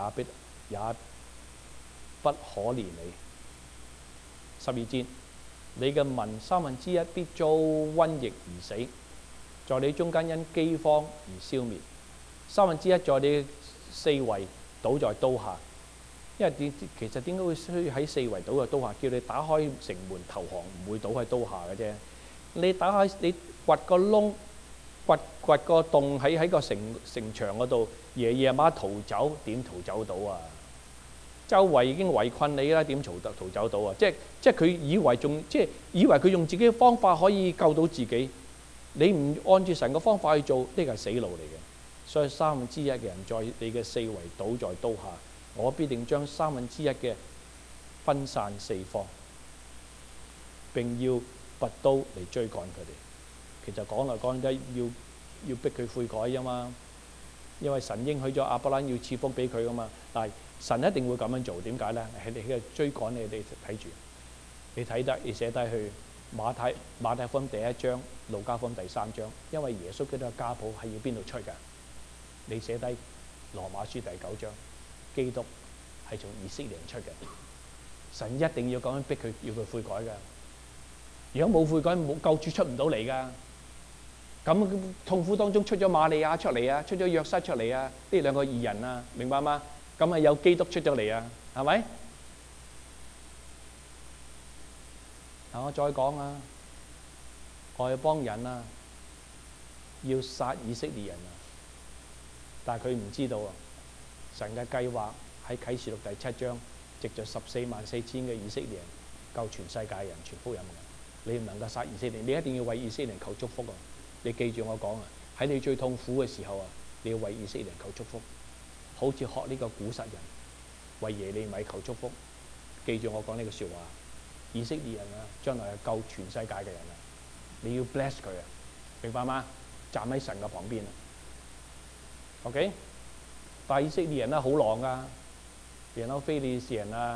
不可憐你。12節，你嘅民1/3必遭瘟疫而死，在你中間因饑荒而消滅。1/3在你四圍倒在刀下。因為其實點解會需要喺四圍倒喺刀下？叫你打開城門投降，唔會倒喺刀下嘅啫。你打開，你掘個窿，掘個洞喺個城牆嗰度，夜晚逃走，點逃走到啊？周圍已經圍困你啦，點逃走到啊？即係佢以為佢用自己嘅方法可以救到自己。你唔按住神嘅方法去做，呢個係死路嚟嘅。所以1/3嘅人在你嘅四圍倒在刀下。 我必定將1/3嘅分散四方，並要拔刀嚟追趕佢哋。其實講嚟講去要逼佢悔改啫嘛，因為神應許咗亞伯蘭要賜福俾佢噶嘛。但係神一定會咁樣做，點解咧？係你喺度追趕你哋睇住，你睇得你寫低去馬太福音第1章、路加福音第3章，因為耶穌基督嘅家譜係要邊度出㗎？你寫低羅馬書第9章，基督係從以色列人出嘅，神一定要咁樣逼佢，要佢悔改㗎。如果冇悔改，冇救主出唔到嚟㗎。咁痛苦當中出咗瑪利亞出嚟啊，出咗約瑟出嚟啊，呢兩個義人啊，明白嗎？咁啊有基督出咗嚟啊，係咪？嗱，我再講啊，外邦人啊，要殺以色列人啊，但係佢唔知道啊，神嘅計劃喺啟示錄第7章，藉着144000嘅以色列人救全世界人傳福音嘅。你唔能夠殺以色列，你一定要為以色列人求祝福啊！你記住我講啊，喺你最痛苦嘅時候啊，你要為以色列人求祝福，好似學呢個古實人為耶利米求祝福。記住我講呢個説話，以色列人啊，將來係救全世界嘅人啊，你要 bless 佢啊，明白嗎？站喺神嘅旁邊啊 ，OK？ 但係以色列人咧好狼噶，然後非利士人啊，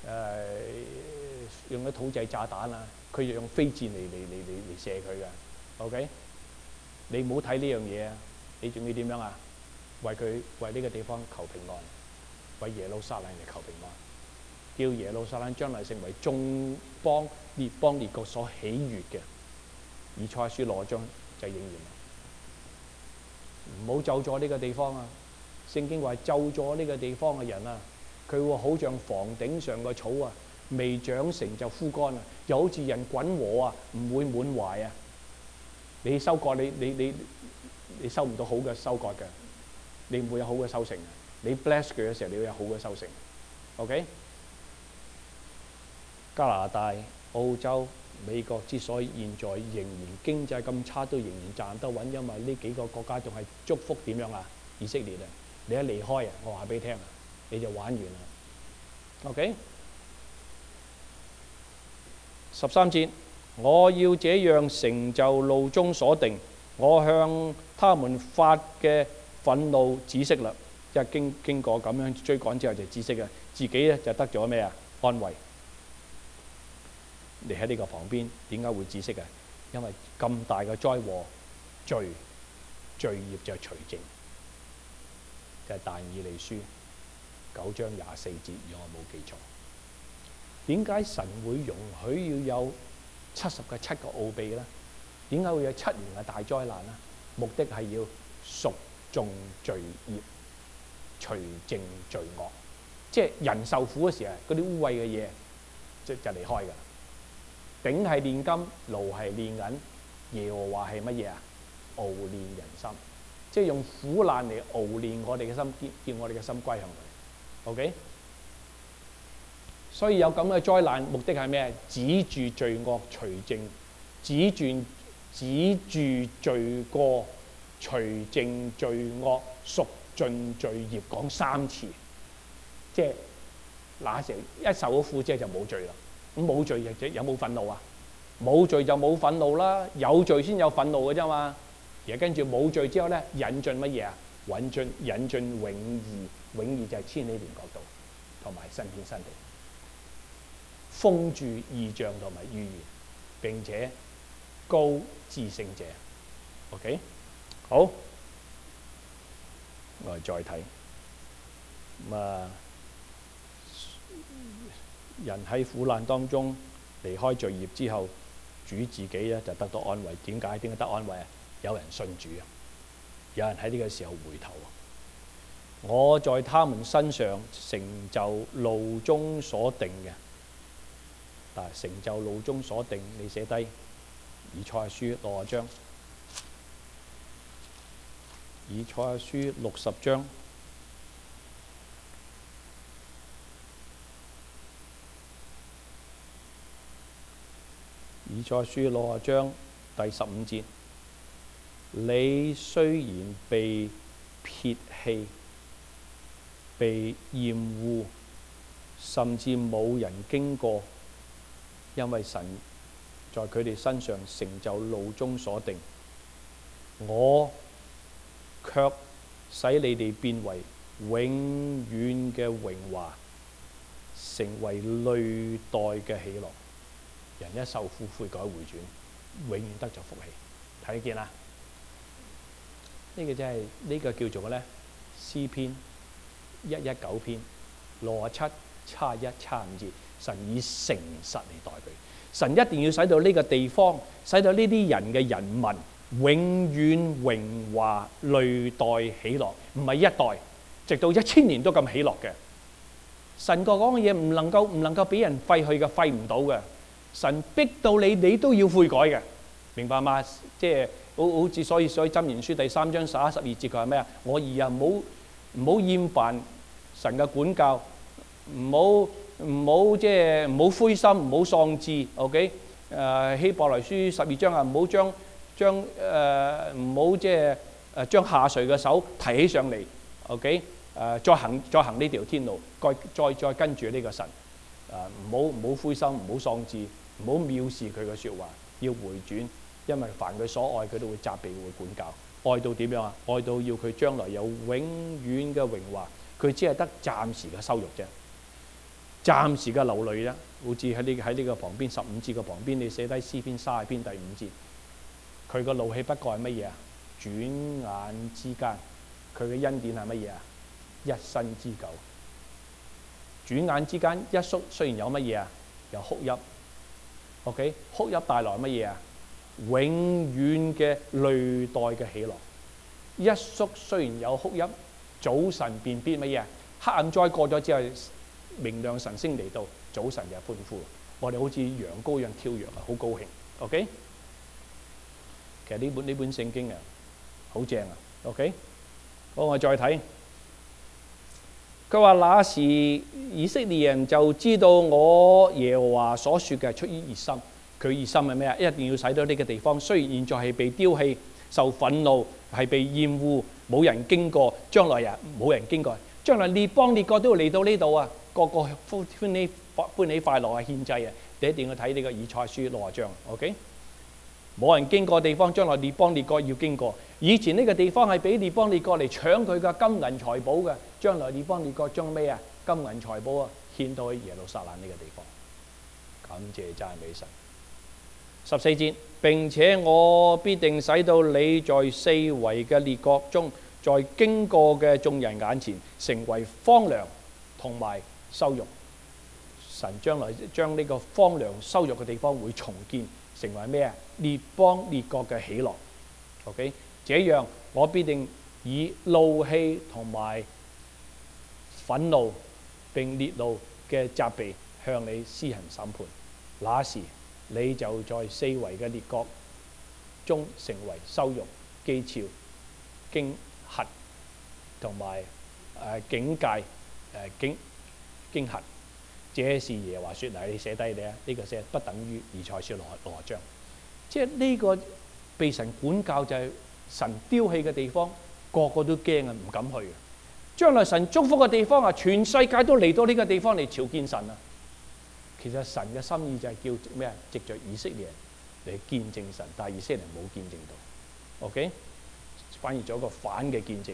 用啲土製炸彈啊，佢就用飛箭嚟射佢嘅 ，OK？ 你唔好睇呢樣嘢啊！你仲要點樣啊？為呢個地方求平安，為耶路撒冷嚟求平安，叫耶路撒冷將來成為眾邦列邦列國所喜悅嘅。以賽亞書6章就應驗啦。唔好咒咗呢個地方啊！聖經話咒咗呢個地方嘅人啊，佢會好像房頂上嘅草啊，未長成就枯乾啊，又好似人滾禾啊，唔會滿懷啊！你收割你收唔到好嘅收割嘅，你唔會有好嘅收成嘅。你 bless 佢嘅時候，你會有好嘅收成。OK？ 加拿大、澳洲、美國之所以現在仍然經濟咁差，都仍然站得穩，因為呢幾個國家仲係祝福點樣啊？以色列啊！你一離開啊，我話俾你聽啊，你就玩完啦。OK？ 13節。我要這樣成就路中所定，我向他們發嘅憤怒止息啦。即係經過咁樣追趕之後就止息啊，自己咧就得咗咩啊？安慰。你喺呢個旁邊點解會止息啊？因為咁大嘅災禍，罪孽就除淨，就係但以理書9章24節，如果我冇記錯。點解神會容許要有7個奧秘咧？點解會有7年嘅大災難咧？目的係要贖盡罪孽，除淨罪惡。即係人受苦嘅時候，嗰啲污穢嘅嘢就離開㗎。鼎係煉金，爐係煉銀，耶和華係乜嘢啊？熬煉人心，即係用苦難嚟熬煉我哋嘅心，叫我哋嘅心歸向佢。OK？所以有咁嘅災難，目的係咩？止住罪惡，除淨；止住罪過，除淨罪惡，贖盡罪孽。講3次，即係那時候一受咗苦之後就冇罪啦。咁冇罪有冇憤怒啊？冇罪就冇憤怒啦，有罪先有憤怒嘅啫嘛。而跟住冇罪之後咧，引進乜嘢啊？引進永義，永義就係千禧年國度同埋新天新地。封住異象同埋預言，並且高至聖者。OK， 好，我哋再睇人喺苦難當中離開罪孽之後，主自己咧就得到安慰。點解得安慰啊？有人信主啊，有人喺呢個時候回頭啊。我在他們身上成就路中所定嘅。但係成就路中所定，你寫低以賽亞書60章，以賽亞書60章，以賽亞書60章第15節，你雖然被撇棄， 被厭惡，甚至冇人經過，因為神在佢哋身上成就路中所定。我卻使你哋變為永遠嘅榮華，成為累代嘅喜樂。人一受苦悔改回轉，永遠得着福氣。睇得見啦？呢個真係呢個叫做咩咧？詩篇119篇67、71、75節，神以誠實嚟待佢。神一定要使到呢個地方，使到呢啲人嘅人民永遠榮華累代喜樂，唔係一代，直到1000年都咁喜樂嘅。神講嘅嘢唔能夠俾人廢去嘅，廢唔到嘅。神逼到你，你都要悔改嘅，明白嗎？即係好似所以箴言書第3章11、12節佢係咩啊？我兒啊，唔好厭煩神嘅管教，唔好即係唔好灰心，唔好喪志。OK， 希伯來書12章啊，唔好將下垂嘅手提起上嚟。OK， 再行呢條天路，再跟住呢個神，唔好灰心，唔好喪志。唔好藐視佢嘅説話，要回轉，因為凡佢所愛，佢都會責備，會管教。愛到點樣啊？愛到要佢將來有永遠嘅榮華，佢只係得暫時嘅羞辱啫，暫時嘅流淚啫。好似喺呢個旁邊15節嘅旁邊，你寫低詩篇30篇第5節，佢個怒氣不過係乜嘢啊？轉眼之間，佢嘅恩典係乜嘢啊？一生之久。轉眼之間一宿，雖然有乜嘢啊？有哭泣。OK， 哭泣帶來乜嘢啊？永遠嘅累代嘅喜樂。一宿雖然有哭泣，早晨便必乜嘢啊？黑暗災過咗之後，明亮晨星嚟到，早晨就歡呼。我哋好似羊羔一樣跳躍啊，好高興。OK， 其實呢本聖經啊，好正啊。OK， 好，我再睇。佢話：那時以色列人就知道我耶和華所說嘅係出於熱心。佢熱心係咩啊？一定要使到呢個地方，雖然現在係被丟棄、受憤怒、係被厭惡、冇人經過，將來啊冇人經過，將來列邦列國都要嚟到呢度啊，個個歡喜快樂啊，獻祭啊！你一定要睇呢個以賽書60章。OK， 冇人經過地方，將來列邦列國要經過。以前呢個地方係俾列邦列國嚟搶佢嘅金銀財寶嘅，將來列邦列國將咩啊？金銀財寶啊獻到去耶路撒冷呢個地方。感謝讚美神。14節，並且我必定使到你在四圍嘅列國中，在經過嘅眾人眼前，成為荒涼同埋羞辱。神將來將呢個荒涼羞辱嘅地方會重建，成為咩啊？列邦列國嘅喜樂。OK， 這樣我必定以怒氣同埋憤怒並烈怒嘅責備向你施行審判。那時你就在四圍嘅列國中成為羞辱、譏誚、驚嚇同埋警戒、驚嚇。這是耶和華說。嗱，你寫低你啊，呢個寫不等於以賽書60章。即係呢個被神管教就係神丟棄嘅地方，個個都驚啊，唔敢去。將來神祝福嘅地方啊，全世界都嚟到呢個地方嚟朝見神啊。其實神嘅心意就係叫咩啊？藉着以色列人嚟見證神，但係以色列人冇見證到。OK， 反而做一個反嘅見證。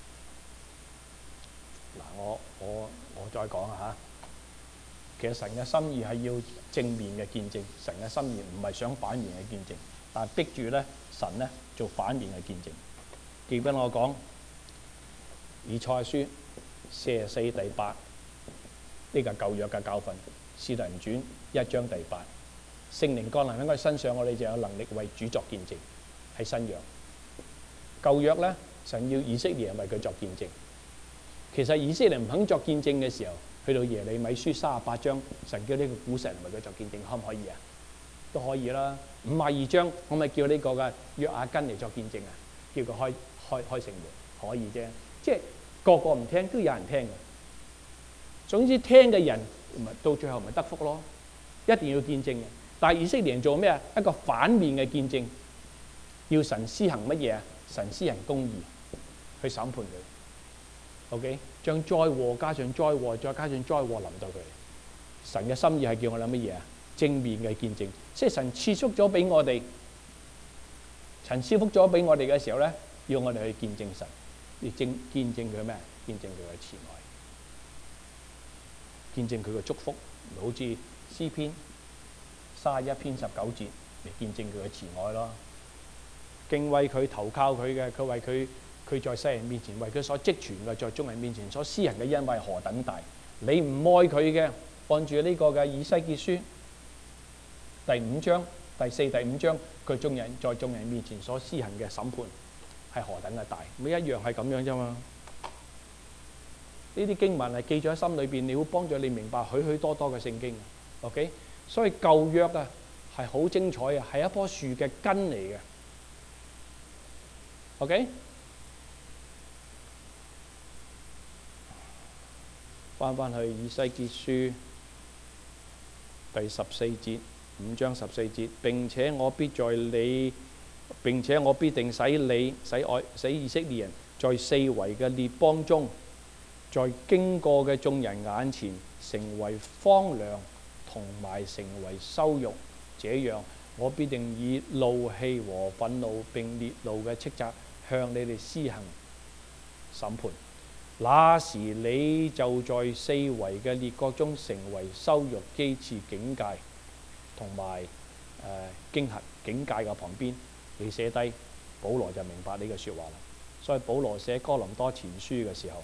嗱，我再講下。其實神嘅心意係要正面嘅見證，神嘅心意唔係想反面嘅見證，但係逼住咧神咧做反面嘅見證。記俾我講以賽書44第8呢個舊約嘅教訓。使徒行傳1章第8，聖靈降臨喺我哋身上，我哋就有能力為主作見證。喺新約舊約咧，神要以色列人為佢作見證。其實以色列人唔肯作見證嘅時候，去到耶利米書38章，神叫呢個古實人為佢作見證，可唔可以啊？都可以啦。52章我咪叫呢個嘅約雅斤嚟作見證啊，叫佢開城門，可以啫。即係個個唔聽都有人聽嘅。總之聽嘅人咪到最後咪得福咯。一定要見證嘅。但係以色列人做咩啊？一個反面嘅見證，要神施行乜嘢啊？神施行公義去審判佢。 OK， 將災禍加上災禍，再加上災禍臨到佢哋。神嘅心意係叫我諗乜嘢啊？正面嘅見證，即係神賜福咗俾我哋，神賜福咗俾我哋嘅時候咧，要我哋去見證神，要見證佢咩？見證佢嘅慈愛，見證佢嘅祝福，好似詩篇31篇19節嚟見證佢嘅慈愛咯。敬畏佢、投靠佢嘅，佢為佢在世人面前為佢所積存嘅，在眾人面前所施行嘅恩惠何等大！你唔愛佢嘅，按住呢個嘅以西結書第5章第4、第5章，佢在眾人面前所施行嘅審判係何等嘅大！每一樣係咁樣啫嘛。呢啲經文係記咗喺心裏邊，你會幫助你明白許許多多嘅聖經。OK， 所以舊約啊係好精彩啊，係一棵樹嘅根嚟嘅。OK， 翻去以西結書第14節，5章14節，並且我必定使以色列人在四圍嘅列邦中，在經過嘅眾人眼前成為荒涼，同埋成為羞辱。這樣我必定以怒氣和憤怒並烈怒嘅斥責向你哋施行審判。那時你就在四圍嘅列國中成為羞辱、譏刺、警戒同埋驚嚇。警戒嘅旁邊你寫低，保羅就明白呢個説話啦。所以保羅寫哥林多前書嘅時候，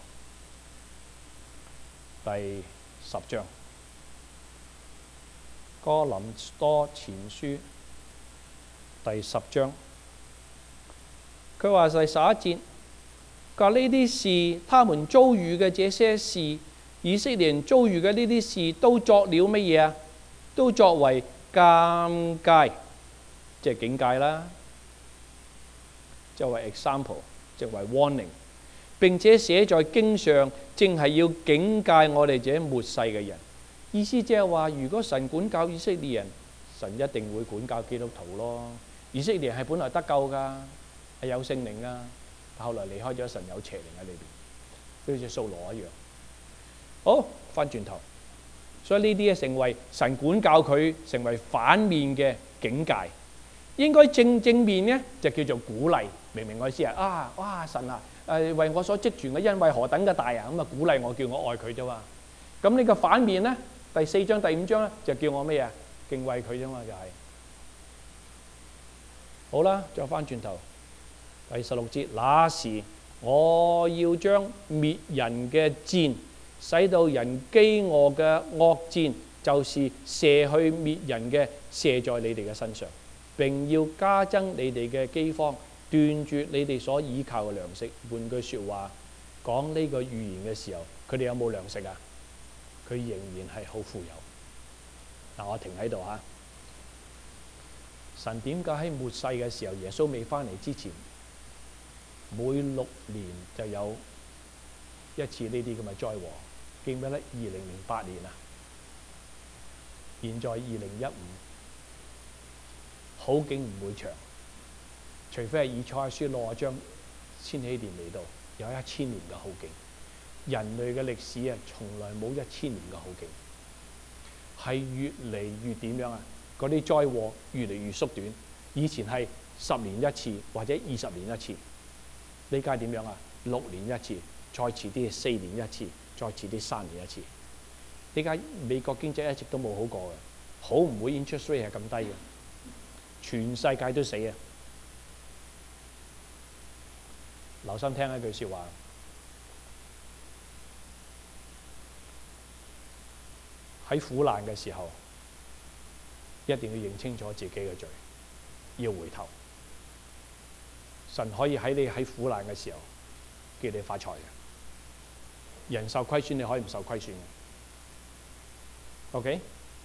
第10章，哥林多前書第10章，佢話第11節，佢話呢啲事，他們遭遇嘅這些事，以色列人遭遇嘅呢啲事，都作了乜嘢啊？都作為鑑戒，即係警戒啦，即係為 example， 即係為 warning。並且寫在經上，正係要警戒我哋這末世嘅人。意思即係話，如果神管教以色列人，神一定會管教基督徒咯。以色列人係本來得救㗎，係有聖靈㗎，後來離開咗神，有邪靈喺裏邊，好似掃羅一樣。好，翻轉頭，所以呢啲成為神管教佢，成為反面嘅警戒。應該正面呢，就叫做鼓勵，明唔明我意思啊？哇，神啊！為我所積存嘅恩惠何等嘅大啊！咁啊鼓勵我，叫我愛佢啫嘛。咁呢個反面咧，第4章第5章咧就叫我咩啊？敬畏佢啫嘛，就係。好啦，再翻轉頭，第16節，那時我要將滅人嘅箭，使到人飢餓嘅惡箭，就是射去滅人嘅，射在你哋嘅身上，並要加增你哋嘅饑荒，斷絕你哋所倚靠嘅糧食。換句説話講，呢個預言嘅時候，佢哋有冇糧食啊？佢仍然係好富有。嗱，我停喺度嚇。神點解喺末世嘅時候，耶穌未翻嚟之前，每6年就有一次呢啲咁嘅災禍？記唔記得2008年啊？現在2015，好景唔會長。除非係以賽亞書60章千禧年嚟到，有1000年嘅好景。人類嘅歷史啊，從來冇1000年嘅好景，係越嚟越點樣啊？嗰啲災禍越嚟越縮短。以前係10年一次或者20年一次，呢家點樣啊？6年一次，再遲啲4年一次，再遲啲3年一次。呢家美國經濟一直都冇好過嘅，好唔會 interest rate 係咁低嘅，全世界都死啊！留心聽一句説話，喺苦難嘅時候，一定要認清楚自己嘅罪，要回頭。神可以喺你喺苦難嘅時候叫你發財嘅，人受虧損你可以唔受虧損嘅。OK，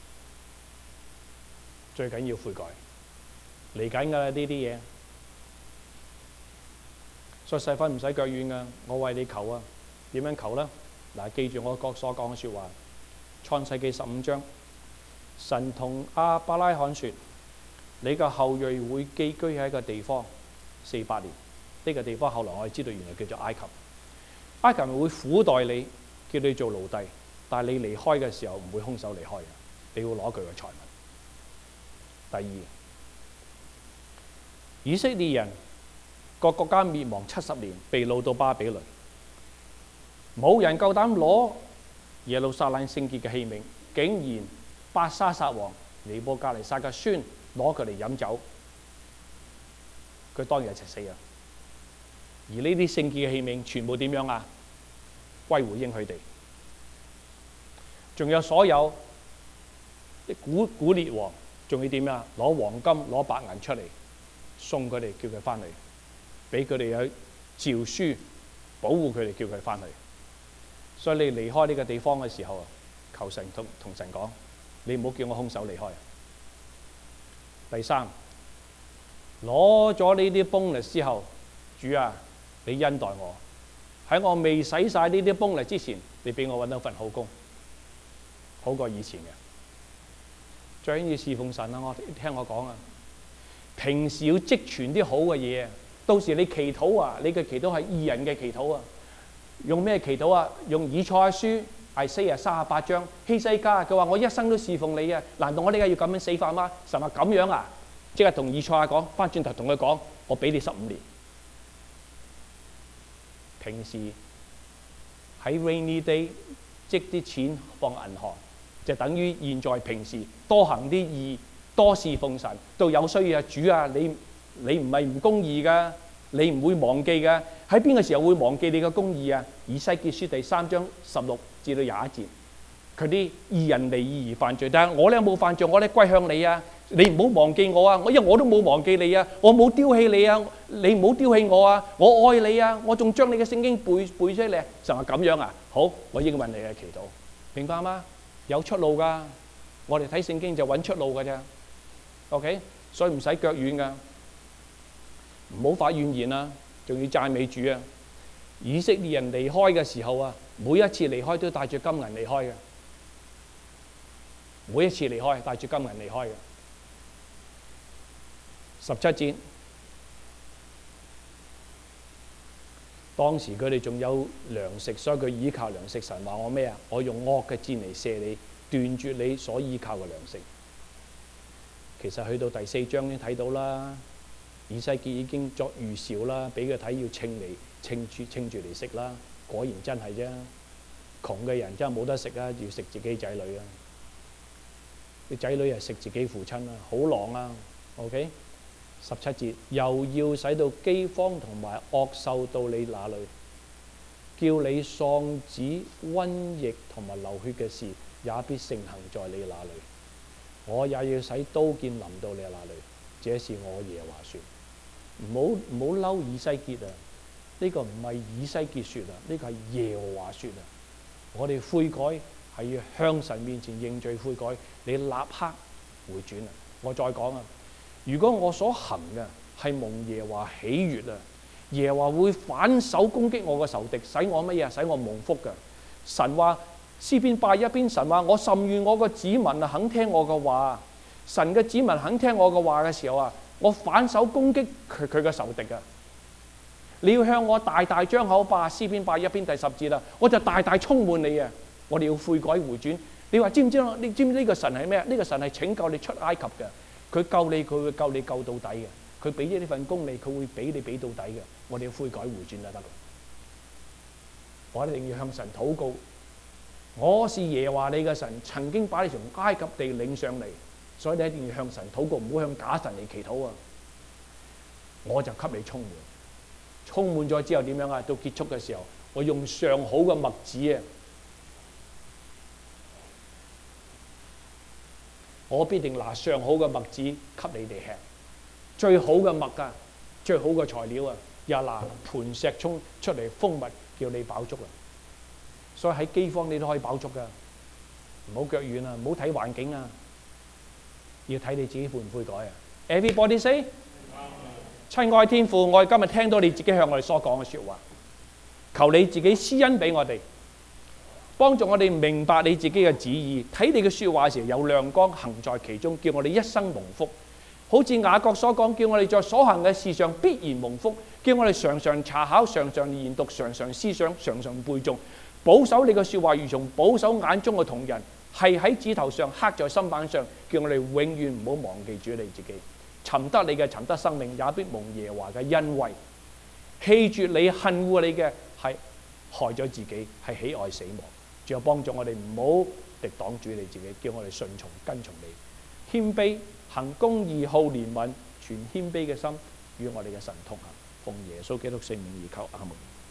最緊要悔改，嚟緊㗎啦呢啲嘢。所以細分唔使腳軟㗎，我為你求啊！點樣求呢？嗱，記住我所講嘅説話，《創世記》15章，神同亞伯拉罕説：你嘅後裔會寄居喺一個地方400年。呢個地方後來我哋知道原來叫做埃及。 埃及人會苦待你，叫你做奴隸，但係你離開嘅時候唔會空手離開嘅，你要攞佢嘅財物。第二，以色列人個國家滅亡70年，被擄到巴比倫，冇人夠膽攞耶路撒冷聖潔嘅器皿，竟然伯沙撒王尼布甲尼撒嘅孫攞佢嚟飲酒，佢當日就死啊！而呢啲聖潔嘅器皿全部點樣啊？歸回應佢哋。仲有所有啲古列王，仲要點啊？攞黃金攞白銀出嚟送佢哋，叫佢翻嚟，俾佢哋去詔書保護佢哋，叫佢翻去。所以你離開呢個地方嘅時候啊，求神同神講，你唔好叫我空手離開。第三，攞咗呢啲 bonus 之後，主啊，你恩待我，喺我未使晒呢啲 bonus 之前，你俾我揾到份好工，好過以前嘅。最緊要侍奉神啊！聽我講啊，平時要積存啲好嘅嘢，到時你祈禱啊，你嘅祈禱係義人嘅祈禱啊。用咩祈禱啊？用以賽亞書Isaiah 38章，希西家佢話我一生都侍奉你啊，難道我呢家要咁樣死法嗎？神話咁樣啊，即刻同以賽亞講，翻轉頭同佢講，我俾你15年。平時喺 rainy day 積啲錢放銀行，就等於現在平時多行啲義，多侍奉神，到有需要啊，主啊，你唔係唔公義噶，你唔會忘記噶。喺邊個時候會忘記你嘅公義啊？以西結書第3章16至到21節，佢啲義人離義而犯罪，但係我咧冇犯罪，我咧歸向你啊！你唔好忘記我啊！因為我都冇忘記你啊，我冇丟棄你啊！你唔好丟棄我啊！我愛你啊！我仲將你嘅聖經背出嚟，就係咁樣啊！好，我應允你嘅祈禱，明白嗎？有出路㗎，我哋睇聖經就揾出路㗎啫。OK， 所以唔使腳軟㗎，唔好發怨言啊！仲要讚美主啊！以色列人離開嘅時候啊，每一次離開都帶住金銀離開嘅，每一次離開帶住金銀離開嘅。17節，當時佢哋仲有糧食，所以佢依靠糧食。神話我咩啊？我用惡嘅箭嚟射你，斷絕你所依靠嘅糧食。其實去到第4章已經睇到啦。以西結已經作預兆啦，俾佢睇要稱住嚟食啦。果然真係啫，窮嘅人真係冇得食啊，要食自己仔女啊。啲仔女係食自己父親啊，好狼啊。OK， 17節，又要使到饑荒同埋惡獸到你那裏，叫你喪子瘟疫同埋流血嘅事也必盛行在你那裏。我也要使刀劍臨到你那裏，這是我耶和華說。唔好嬲以西結啊！呢個唔係以西結說啊，呢個係耶和華說啊！我哋悔改係要向神面前認罪悔改，你立刻回轉啊！我再講啊，如果我所行嘅係蒙耶和華喜悅啊，耶和華會反手攻擊我嘅仇敵，使我乜嘢？使我蒙福嘅。神話詩篇81篇，神話我甚願我個子民啊肯聽我嘅話。神嘅子民肯聽我嘅話嘅時候啊，我反手攻擊佢嘅仇敵啊！你要向我大大張口吧，詩篇81篇第10節啦，我就大大充滿你啊！我哋要悔改回轉。你話知唔知啊？你知唔知呢個神係咩？呢個神係拯救你出埃及嘅，佢救你，佢會救你救到底嘅。佢俾咗呢份工你，佢會俾你俾到底嘅。我哋要悔改回轉就得啦。我一定要向神禱告。我是耶和華你嘅神，曾經把你從埃及地領上嚟。所以你一定要向神禱告，唔好向假神嚟祈禱啊！我就給你充滿，充滿咗之後點樣啊？到結束嘅時候，我用上好嘅麥子啊，我必定拿上好嘅麥子給你哋吃，最好嘅麥啊，最好嘅材料啊，也拿磐石衝出嚟蜂蜜，叫你飽足啊！所以喺饑荒你都可以飽足噶，唔好腳軟啊，唔好睇環境啊！要睇你自己悔唔悔改啊 ！Everybody say， 親愛天父，我哋今日聽到你自己向我哋所講嘅說話，求你自己施恩俾我哋，幫助我哋明白你自己嘅旨意，睇你嘅說話嘅時候有亮光行在其中，叫我哋一生蒙福， 好似雅各所講，叫我哋在所行嘅事上必然蒙福，叫我哋常常查考、常常研讀、常常思想、常常背誦，保守你嘅説話，如同保守眼中嘅瞳人，係喺指頭上刻在心板上，叫我哋永遠唔好忘記主你自己。尋得你嘅，尋得生命，也必蒙耶和華嘅恩惠。棄絕你、恨惡你嘅，係害咗自己，係喜愛死亡。仲有幫助我哋唔好敵擋主你自己，叫我哋順從跟從你，謙卑行公義、好憐憫，存謙卑嘅心與我哋嘅神同行。奉耶穌基督聖名而求，阿門。